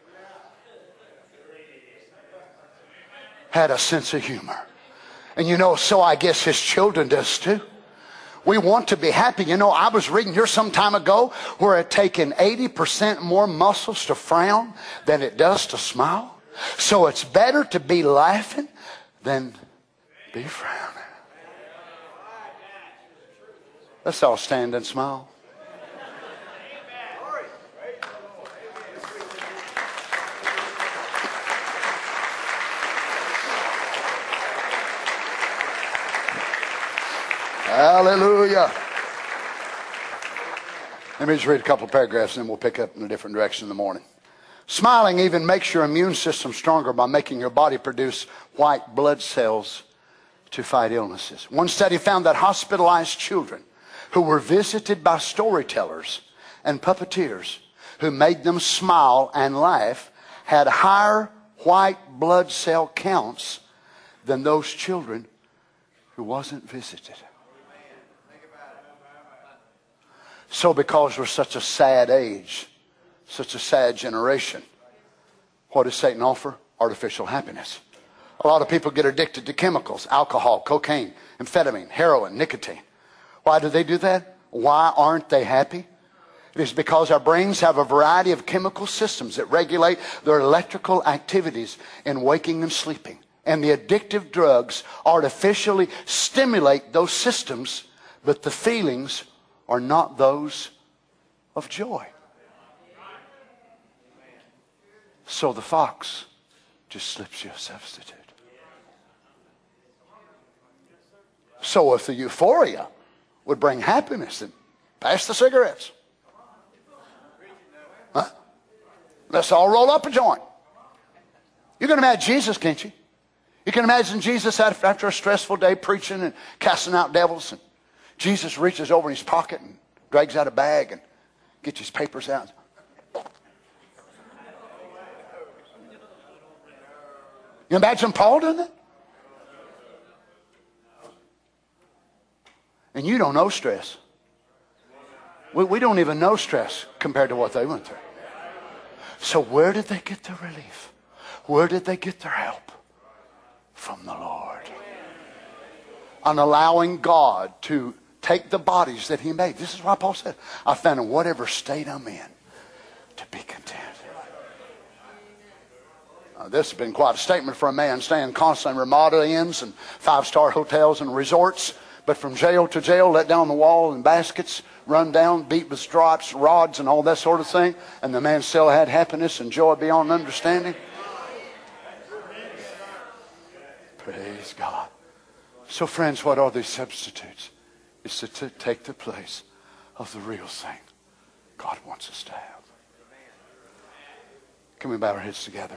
had a sense of humor. And you know, so I guess his children does too. We want to be happy. You know, I was reading here some time ago where it taken eighty percent more muscles to frown than it does to smile. So it's better to be laughing then be frowned. Let's all stand and smile. Hallelujah. Let me just read a couple of paragraphs and then we'll pick up in a different direction in the morning. Smiling even makes your immune system stronger by making your body produce white blood cells to fight illnesses. One study found that hospitalized children who were visited by storytellers and puppeteers who made them smile and laugh had higher white blood cell counts than those children who wasn't visited. So because we're such a sad age, such a sad generation, what does Satan offer? Artificial happiness. A lot of people get addicted to chemicals, alcohol, cocaine, amphetamine, heroin, nicotine. Why do they do that? Why aren't they happy? It is because our brains have a variety of chemical systems that regulate their electrical activities in waking and sleeping. And the addictive drugs artificially stimulate those systems, but the feelings are not those of joy. So the fox just slips you a substitute. So if the euphoria would bring happiness, then pass the cigarettes. Huh? Let's all roll up a joint. You can imagine Jesus, can't you? You can imagine Jesus after a stressful day preaching and casting out devils, and Jesus reaches over in his pocket and drags out a bag and gets his papers out. You imagine Paul doing that? And you don't know stress. We, we don't even know stress compared to what they went through. So where did they get their relief? Where did they get their help? From the Lord. On allowing God to take the bodies that he made. This is why Paul said, I found in whatever state I'm in to be content. Now, this has been quite a statement for a man staying constantly in Ramada inns and five-star hotels and resorts, but from jail to jail, let down the wall in baskets, run down, beat with stripes, rods, and all that sort of thing, and the man still had happiness and joy beyond understanding. Praise God. So friends, what are these substitutes? It's to t- take the place of the real thing God wants us to have. Can we bow our heads together?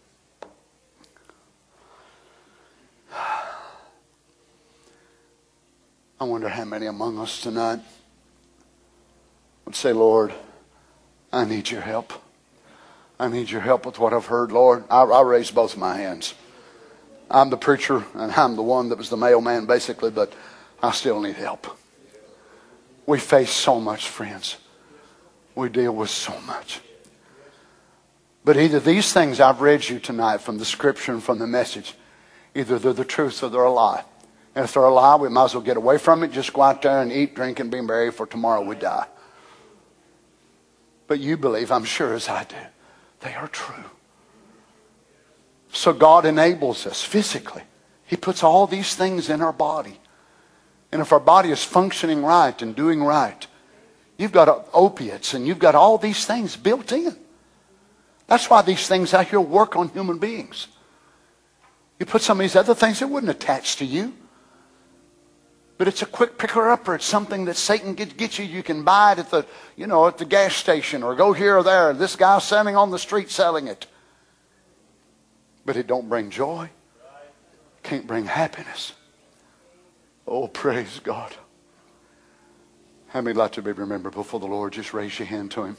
I wonder how many among us tonight would say, Lord, I need your help. I need your help with what I've heard, Lord. I, I raise both my hands. I'm the preacher, and I'm the one that was the mailman, basically, but I still need help. We face so much, friends. We deal with so much. But either these things I've read you tonight from the scripture and from the message, either they're the truth or they're a lie. And if they're a lie, we might as well get away from it. Just go out there and eat, drink, and be merry, for tomorrow we die. But you believe, I'm sure as I do, they are true. So God enables us physically. He puts all these things in our body. And if our body is functioning right and doing right, you've got opiates and you've got all these things built in. That's why these things out here work on human beings. You put some of these other things, it wouldn't attach to you. But it's a quick picker-upper. It's something that Satan get, gets you. You can buy it at the, you know, at the gas station or go here or there. This guy's standing on the street selling it. But it don't bring joy. Can't bring happiness. Oh, praise God. How many like to be remembered before the Lord? Just raise your hand to him.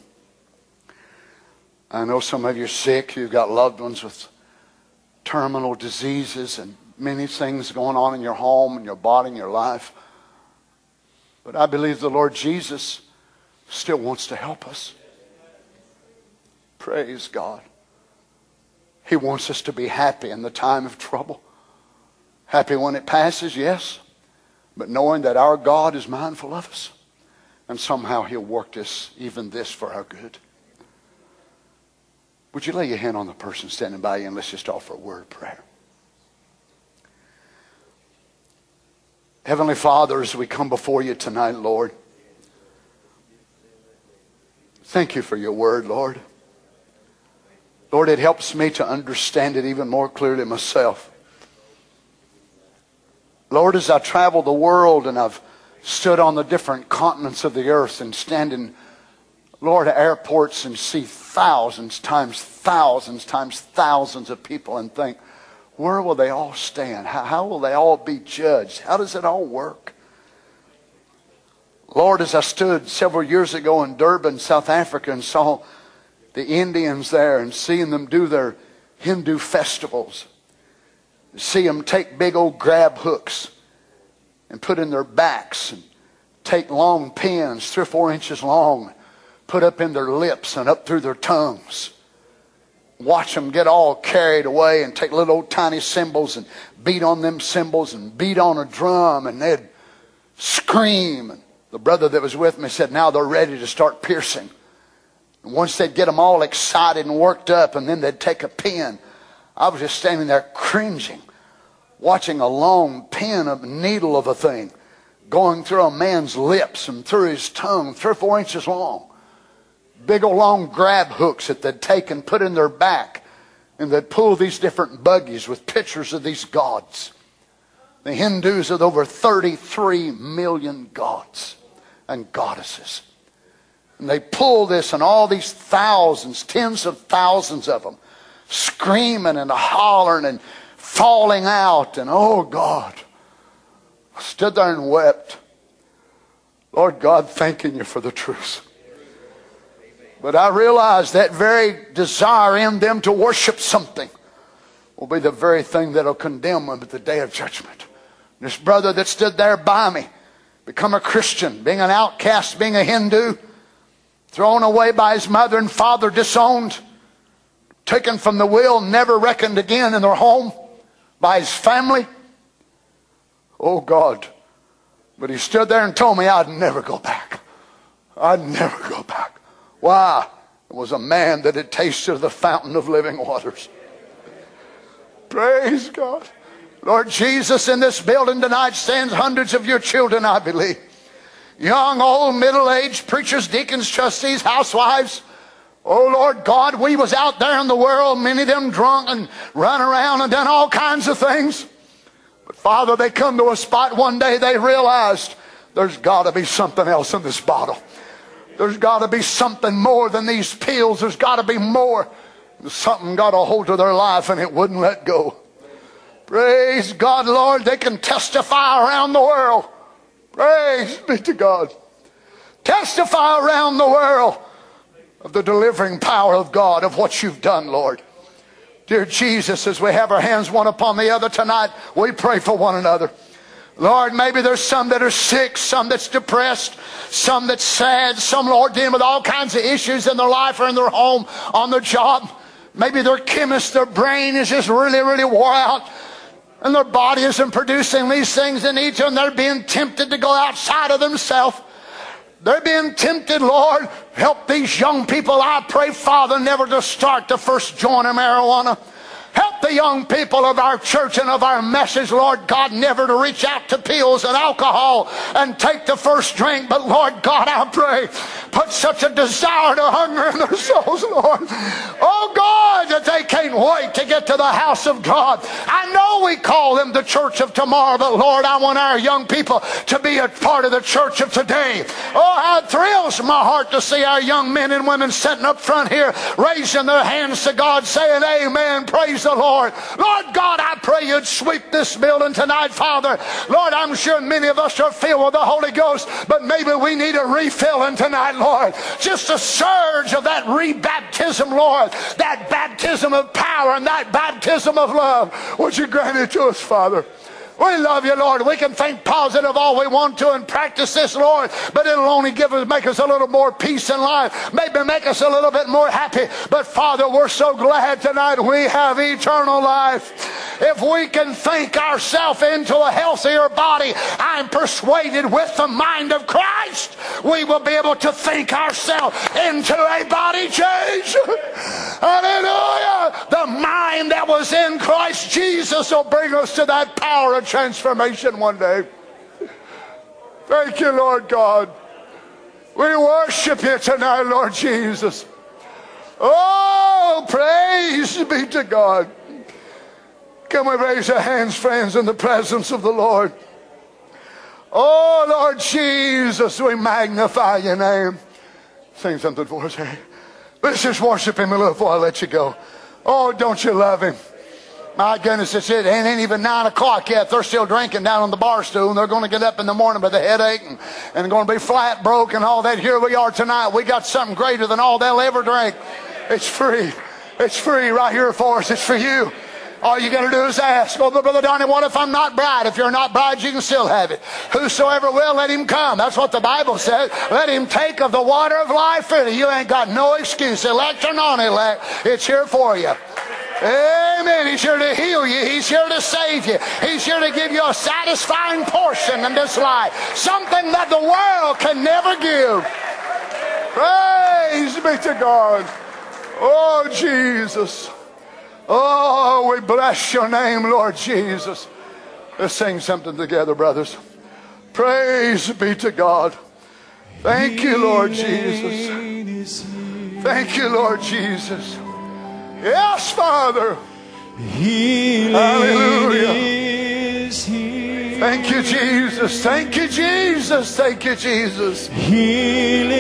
I know some of you are sick. You've got loved ones with terminal diseases and many things going on in your home and your body and your life. But I believe the Lord Jesus still wants to help us. Praise God. He wants us to be happy in the time of trouble. Happy when it passes, yes. But knowing that our God is mindful of us. And somehow he'll work this, even this, for our good. Would you lay your hand on the person standing by you and let's just offer a word of prayer. Heavenly Father, as we come before you tonight, Lord, thank you for your word, Lord. Lord, it helps me to understand it even more clearly myself. Lord, as I travel the world and I've stood on the different continents of the earth and stand in, Lord, airports and see thousands times thousands times thousands of people and think, where will they all stand? How, how will they all be judged? How does it all work? Lord, as I stood several years ago in Durban, South Africa, and saw the Indians there and seeing them do their Hindu festivals, see them take big old grab hooks and put in their backs and take long pins, three or four inches long, put up in their lips and up through their tongues. Watch them get all carried away and take little old tiny cymbals and beat on them cymbals and beat on a drum, and they'd scream. And the brother that was with me said now they're ready to start piercing. And once they'd get them all excited and worked up, and then they'd take a pin. I was just standing there cringing, watching a long pin, a needle of a thing, going through a man's lips and through his tongue, three or four inches long. Big old long grab hooks that they'd take and put in their back. And they'd pull these different buggies with pictures of these gods. The Hindus had over thirty-three million gods and goddesses. And they pull this, and all these thousands, tens of thousands of them, screaming and hollering and falling out. And oh God, I stood there and wept. Lord God, thanking you for the truth. But I realized that very desire in them to worship something will be the very thing that will condemn them at the day of judgment. This brother that stood there by me, become a Christian, being an outcast, being a Hindu, thrown away by his mother and father, disowned, taken from the will, never reckoned again in their home by his family. Oh God. But he stood there and told me I'd never go back. I'd never go back. Why? It was a man that had tasted of the fountain of living waters. Praise God. Lord Jesus, in this building tonight stands hundreds of your children, I believe. Young, old, middle-aged, preachers, deacons, trustees, housewives. Oh Lord God, we was out there in the world, many of them drunk and run around and done all kinds of things. But Father, they come to a spot one day they realized there's got to be something else in this bottle. There's got to be something more than these pills. There's got to be more. Something got a hold of their life and it wouldn't let go. Praise God, Lord. They can testify around the world. Praise be to God. Testify around the world of the delivering power of God, of what you've done, Lord. Dear Jesus, as we have our hands one upon the other tonight, we pray for one another. Lord, maybe there's some that are sick, some that's depressed, some that's sad, some, Lord, dealing with all kinds of issues in their life or in their home, on their job. Maybe their chemist, their brain is just really, really wore out. And their body isn't producing these things they need to, and they're being tempted to go outside of themselves. They're being tempted, Lord. Help these young people, I pray, Father, never to start the first joint of marijuana. Help the young people of our church and of our message, Lord God, never to reach out to pills and alcohol and take the first drink. But Lord God, I pray, put such a desire to hunger in their souls, Lord. Oh God, that they can't wait to get to the house of God. I know we call them the church of tomorrow, but Lord, I want our young people to be a part of the church of today. Oh, how it thrills my heart to see our young men and women sitting up front here, raising their hands to God, saying amen, praise the Lord. Lord God, I pray you'd sweep this building tonight, Father. Lord, I'm sure many of us are filled with the Holy Ghost, but maybe we need a refilling tonight, Lord. Just a surge of that rebaptism, Lord. That baptism of power and that baptism of love. Would you grant it to us, Father? We love you, Lord. We can think positive all we want to and practice this, Lord, but it'll only give us, make us a little more peace in life, maybe make us a little bit more happy. But Father, we're so glad tonight we have eternal life. If we can think ourselves into a healthier body, I'm persuaded with the mind of Christ, we will be able to think ourselves into a body change. Hallelujah. The mind that was in Christ Jesus will bring us to that power of transformation one day. Thank you, Lord God. We worship you tonight, Lord Jesus. Oh, praise be to God. Can we raise our hands, friends, in the presence of the Lord? Oh, Lord Jesus, we magnify your name. Sing something for us, hey? Let's just worship him a little before I let you go. Oh, don't you love him? My goodness, it's it. It ain't even nine o'clock yet. They're still drinking down on the bar stool, and they're going to get up in the morning with a headache and, and going to be flat broke and all that. Here we are tonight. We got something greater than all they'll ever drink. It's free. It's free right here for us. It's for you. All you got to do is ask. Oh, but Brother Donnie, what if I'm not bride? If you're not bride, you can still have it. Whosoever will, let him come. That's what the Bible says. Let him take of the water of life freely. You ain't got no excuse. Elect or non-elect, it's here for you. Amen. He's here to heal you. He's here to save you. He's here to give you a satisfying portion in this life. Something that the world can never give. Praise be to God. Oh, Jesus. Oh, we bless your name, Lord Jesus. Let's sing something together, brothers. Praise be to God. Thank you, Lord Jesus. Thank you, Lord Jesus. Yes, Father. Healing Hallelujah. is here. Thank you, Jesus. Thank you, Jesus. Thank you, Jesus. Healing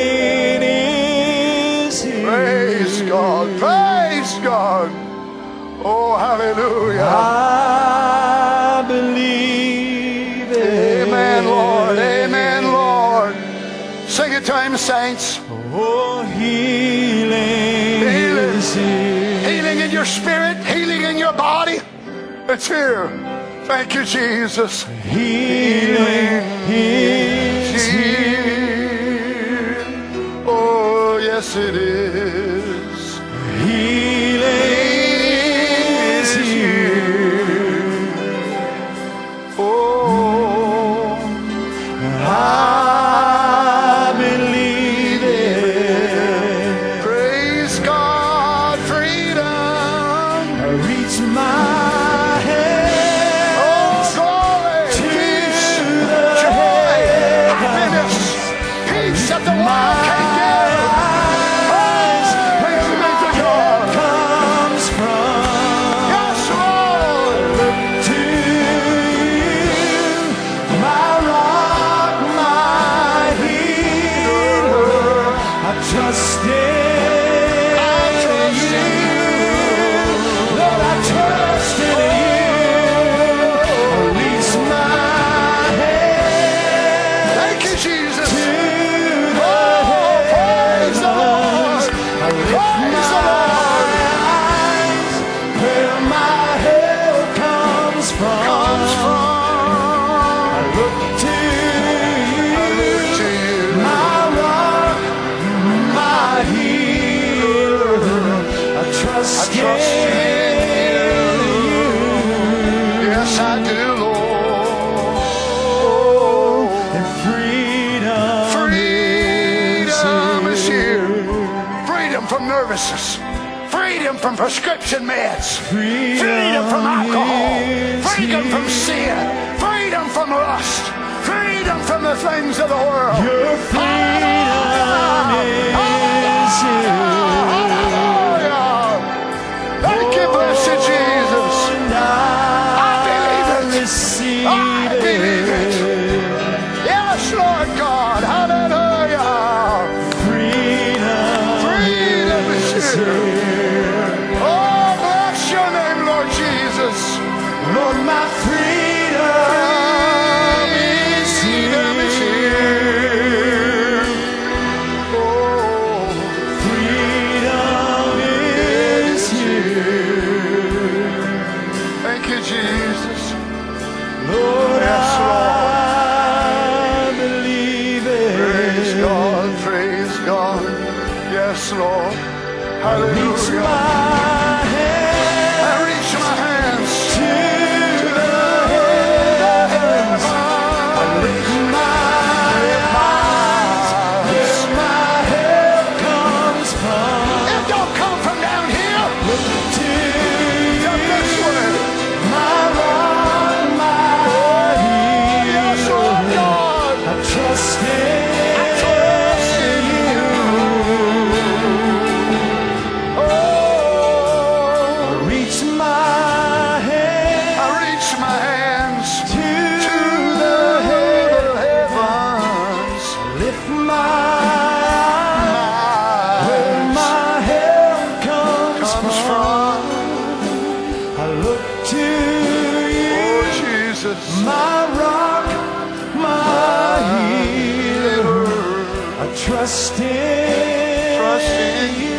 is here. Praise God. Praise God. Oh, hallelujah. I believe it. Amen, Lord. Amen, Lord. Sing it to him, saints. Oh, healing Healing. is here. Healing in your spirit, healing in your body. It's here. Thank you, Jesus. Healing is here. Oh, yes, it is. Healing is here. Oh, I believe it. praise God, freedom. I reach my hands Oh, glory, to peace, the joy, heavens. happiness, peace that the world can't give. Praise, praise be to God. Comes from Yes, Lord. to you, my rock, my healer. I trust in trust in you, Lord. I trust in you. I reach my hand Thank you, Jesus. to the Oh, praise the heavens. Lord. I lift Praise the my Lord. eyes where my help comes from. Comes from I look to you, to you. my rock, my healer. I trust, I trust in you. Yes, I do, Lord. And freedom, Freedom is here. Freedom from nervousness. Freedom from prescription meds. Freedom from alcohol. Freedom from sin. Freedom from lust. Freedom from the things of the world. Your freedom is here. Hallelujah. Thank you, blessed Jesus. And I believe I it. receive I believe it. Yes, Lord God. Hallelujah. Freedom, Freedom is is here. here. Oh, bless your name, Lord Jesus. Lord, my freedom is Freedom is here. here. Oh, rock, my healer. I trust in, Trust in you.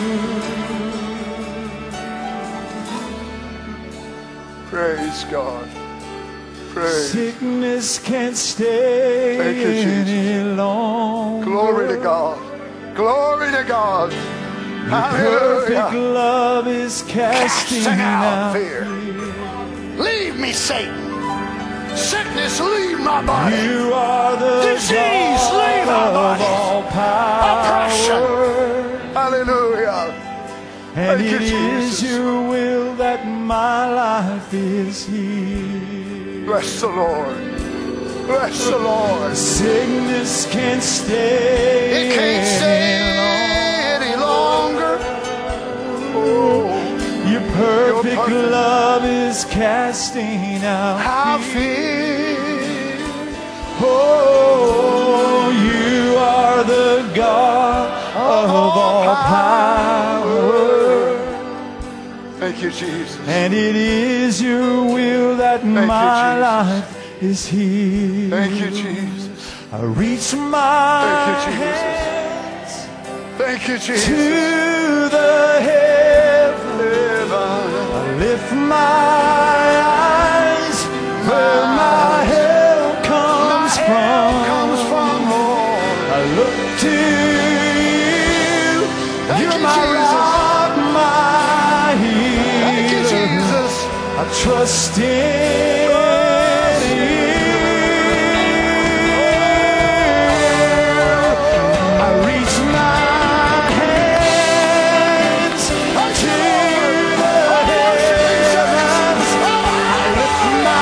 Praise God. Praise. Sickness can't stay Thank you, Jesus. any longer. Glory to God. Glory to God. Perfect Hallelujah. love is casting, Casting out out fear. Leave me, Satan. Sickness, leave my body. You are the Disease, God leave our of bodies. all power. Oppression. Hallelujah. And Thank you, it is Jesus. your will that my life is healed. Bless the Lord. Bless the Lord. Sickness can't stay. It can't stay any longer. Oh, Your perfect, Your perfect love is casting out how fear. fear. Oh, you are the God of all power. Thank you, Jesus. And it is your will that you, my Jesus. life is healed. Thank you, Jesus. I reach my Thank you, Jesus. hands Thank you, Jesus. to the heavens. I lift my eyes where my help comes My from. help comes from, Lord. I look to you. Thank You're you, my Jesus. rock, my healer. Thank you, Jesus. I trust in you. I reach my hands to the heavens. I lift my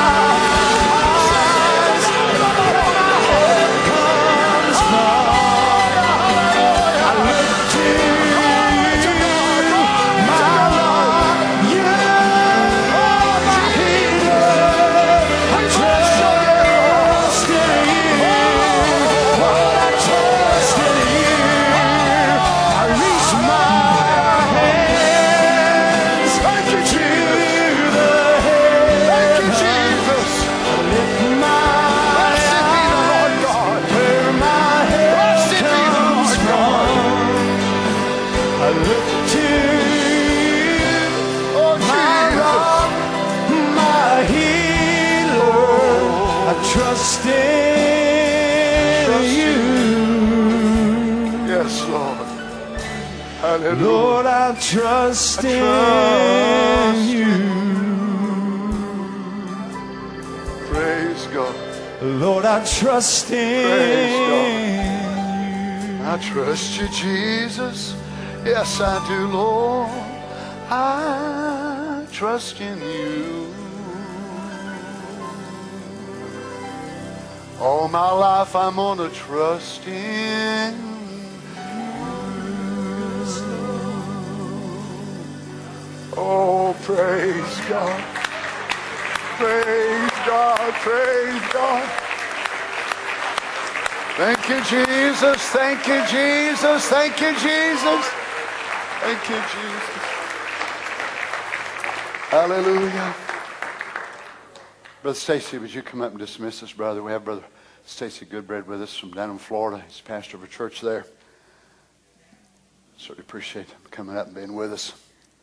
eyes where my help comes from. I look to you, my rock. You're my healer. I trust in you. Lord, I trust in you. I reach my hands Thank you, to Jesus. the heavens. Thank you, Jesus. Lift my Blessed be the Lord eyes God. where my help Blessed be the comes Lord God. from. I look to you, Oh, my Jesus. rock, my healer. I trust in Trust you. Yes, Lord. Hallelujah. Lord, I trust I in trust you. Praise God. Lord, I trust in Praise you. I trust you, Jesus. Yes, I do, Lord. I trust in you. All my life I'm gonna trust in you. Oh, praise God. Praise God. Praise God. Thank you, Jesus. Thank you, Jesus. Thank you, Jesus. Thank you, Jesus. Hallelujah. Brother Stacy, would you come up and dismiss us, brother? We have Brother Stacy Goodbread with us from down in Florida. He's pastor of a church there. Certainly appreciate him coming up and being with us.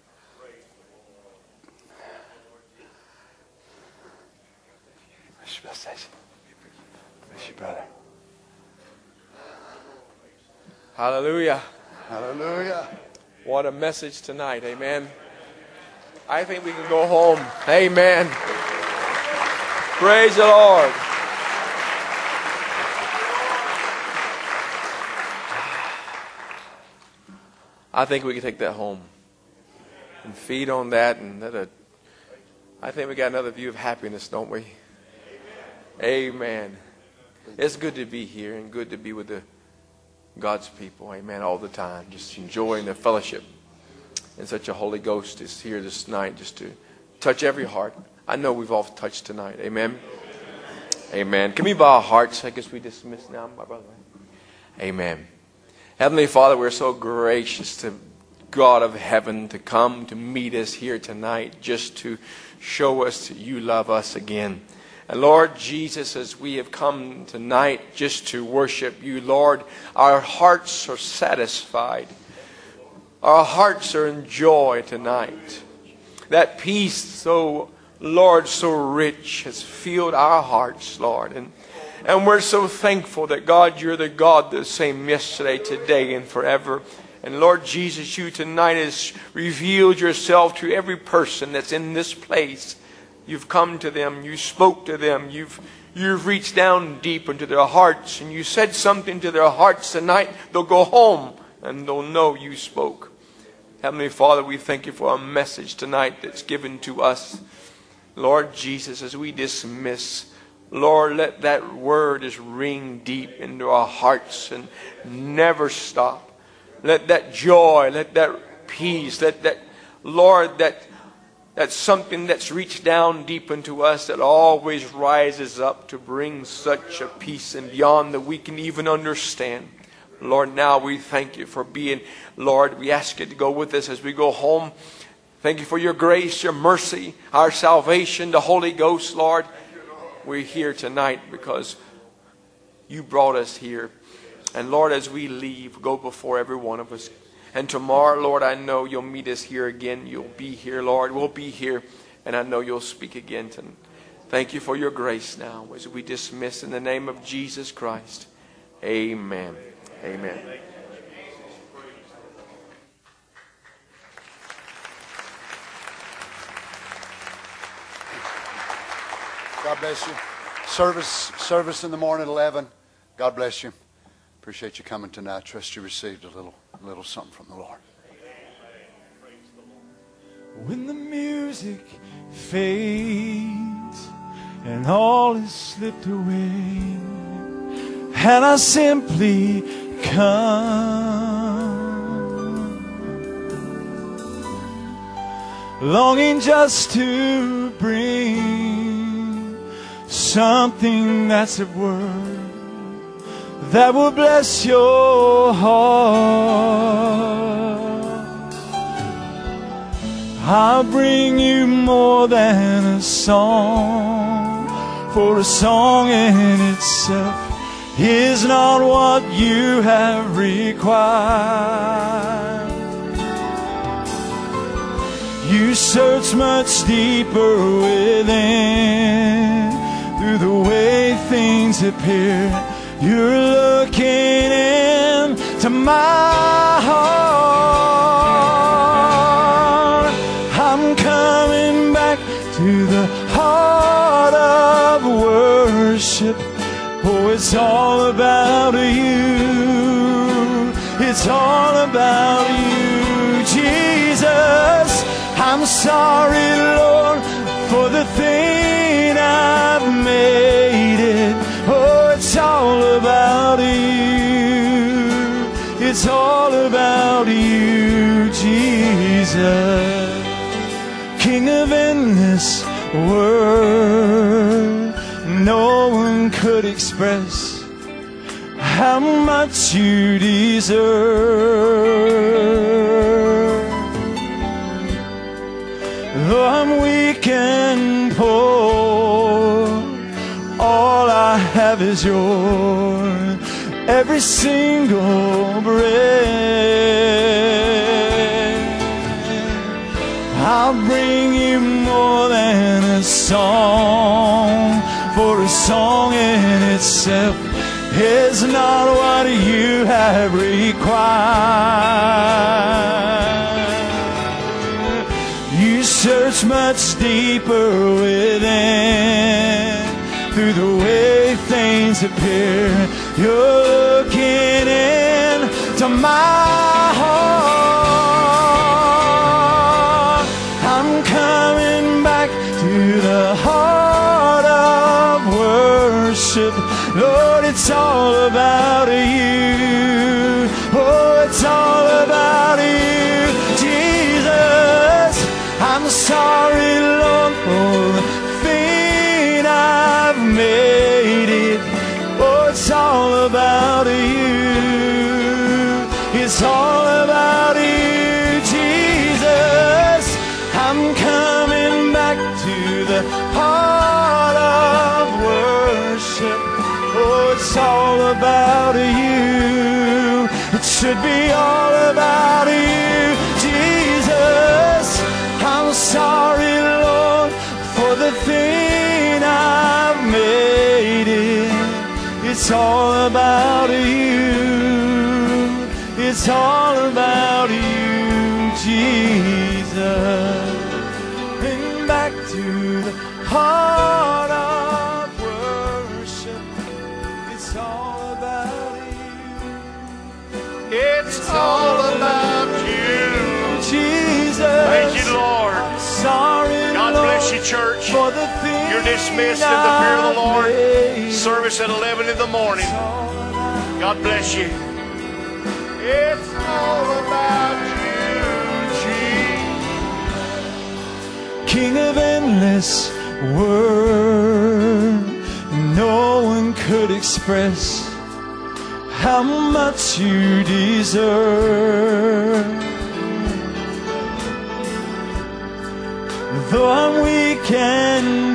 Bless you, Brother Stacy. Bless you, brother. Hallelujah. Hallelujah. What a message tonight. Amen. I think we can go home. Amen. Praise the Lord. I think we can take that home and feed on that. And let a, I think we got another view of happiness, don't we? Amen. It's good to be here and good to be with the God's people. Amen. All the time. Just enjoying the fellowship. And such a Holy Ghost is here this night just to touch every heart. I know we've all touched tonight. Amen. Amen. Can we bow our hearts? I guess we dismiss now, my brother. Amen. Heavenly Father, we're so gracious to God of heaven to come to meet us here tonight just to show us that you love us again. And Lord Jesus, as we have come tonight just to worship you, Lord, our hearts are satisfied. Our hearts are in joy tonight. That peace, so Lord, so rich has filled our hearts, Lord. And, and we're so thankful that, God, you're the God the same yesterday, today, and forever. And Lord Jesus, you tonight has revealed yourself to every person that's in this place. You've come to them. You spoke to them. You've, you've reached down deep into their hearts. And you said something to their hearts tonight. They'll go home and they'll know you spoke. Heavenly Father, we thank you for a message tonight that's given to us. Lord Jesus, as we dismiss, Lord, let that word just ring deep into our hearts and never stop. Let that joy, let that peace, let that, Lord, that that's something that's reached down deep into us that always rises up to bring such a peace and beyond that we can even understand. Lord, now we thank you for being, Lord, we ask you to go with us as we go home. Thank you for your grace, your mercy, our salvation, the Holy Ghost, Lord. We're here tonight because you brought us here. And Lord, as we leave, go before every one of us. And tomorrow, Lord, I know you'll meet us here again. You'll be here, Lord. We'll be here. And I know you'll speak again tonight. Thank you for your grace now as we dismiss in the name of Jesus Christ. Amen. Amen. God bless you. Service, service in the morning at eleven. God bless you. Appreciate you coming tonight. Trust you received a little, a little something from the Lord. When the music fades and all is slipped away, and I simply come, longing just to bring something that's of worth that will bless your heart. I'll bring you more than a song, for a song in itself is not what you have required. You search much deeper within, through the way things appear. You're looking into my heart. I'm coming back to the heart of worship. Oh, it's all about you. It's all about you, Jesus. I'm sorry, Lord, for the thing I've made it. Oh, it's all about you. It's all about you, Jesus. King of endless world, no one could express how much you deserve. Though I'm weak and poor, all I have is yours, every single breath. I'll bring you more than a song, for a song in itself is not what you have required. You search much deeper within, through the way things appear. You're looking into my heart. I'm coming back to the heart of worship. Lord, it's all about you. Oh, it's all about you, Jesus. I'm sorry, Lord, for the thing I've made it. Oh, it's all about you. It's all about you, Jesus. I'm coming back to the heart of worship. Oh, it's all about you. It should be all about you, Jesus. I'm sorry, Lord, for the thing I've made it. It's all about you. It's all about you, Jesus. And back to the heart of worship. It's all about you. It's all about you, Jesus. Thank you, Lord. Sorry, God Lord, bless you, church. for the thing You're dismissed in the fear of the Lord. I've made. Service at eleven in the morning. God bless you. It's all about you, Jesus. King of endless word, no one could express how much you deserve. Though I'm weak and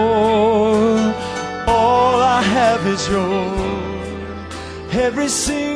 poor, all I have is yours. Every single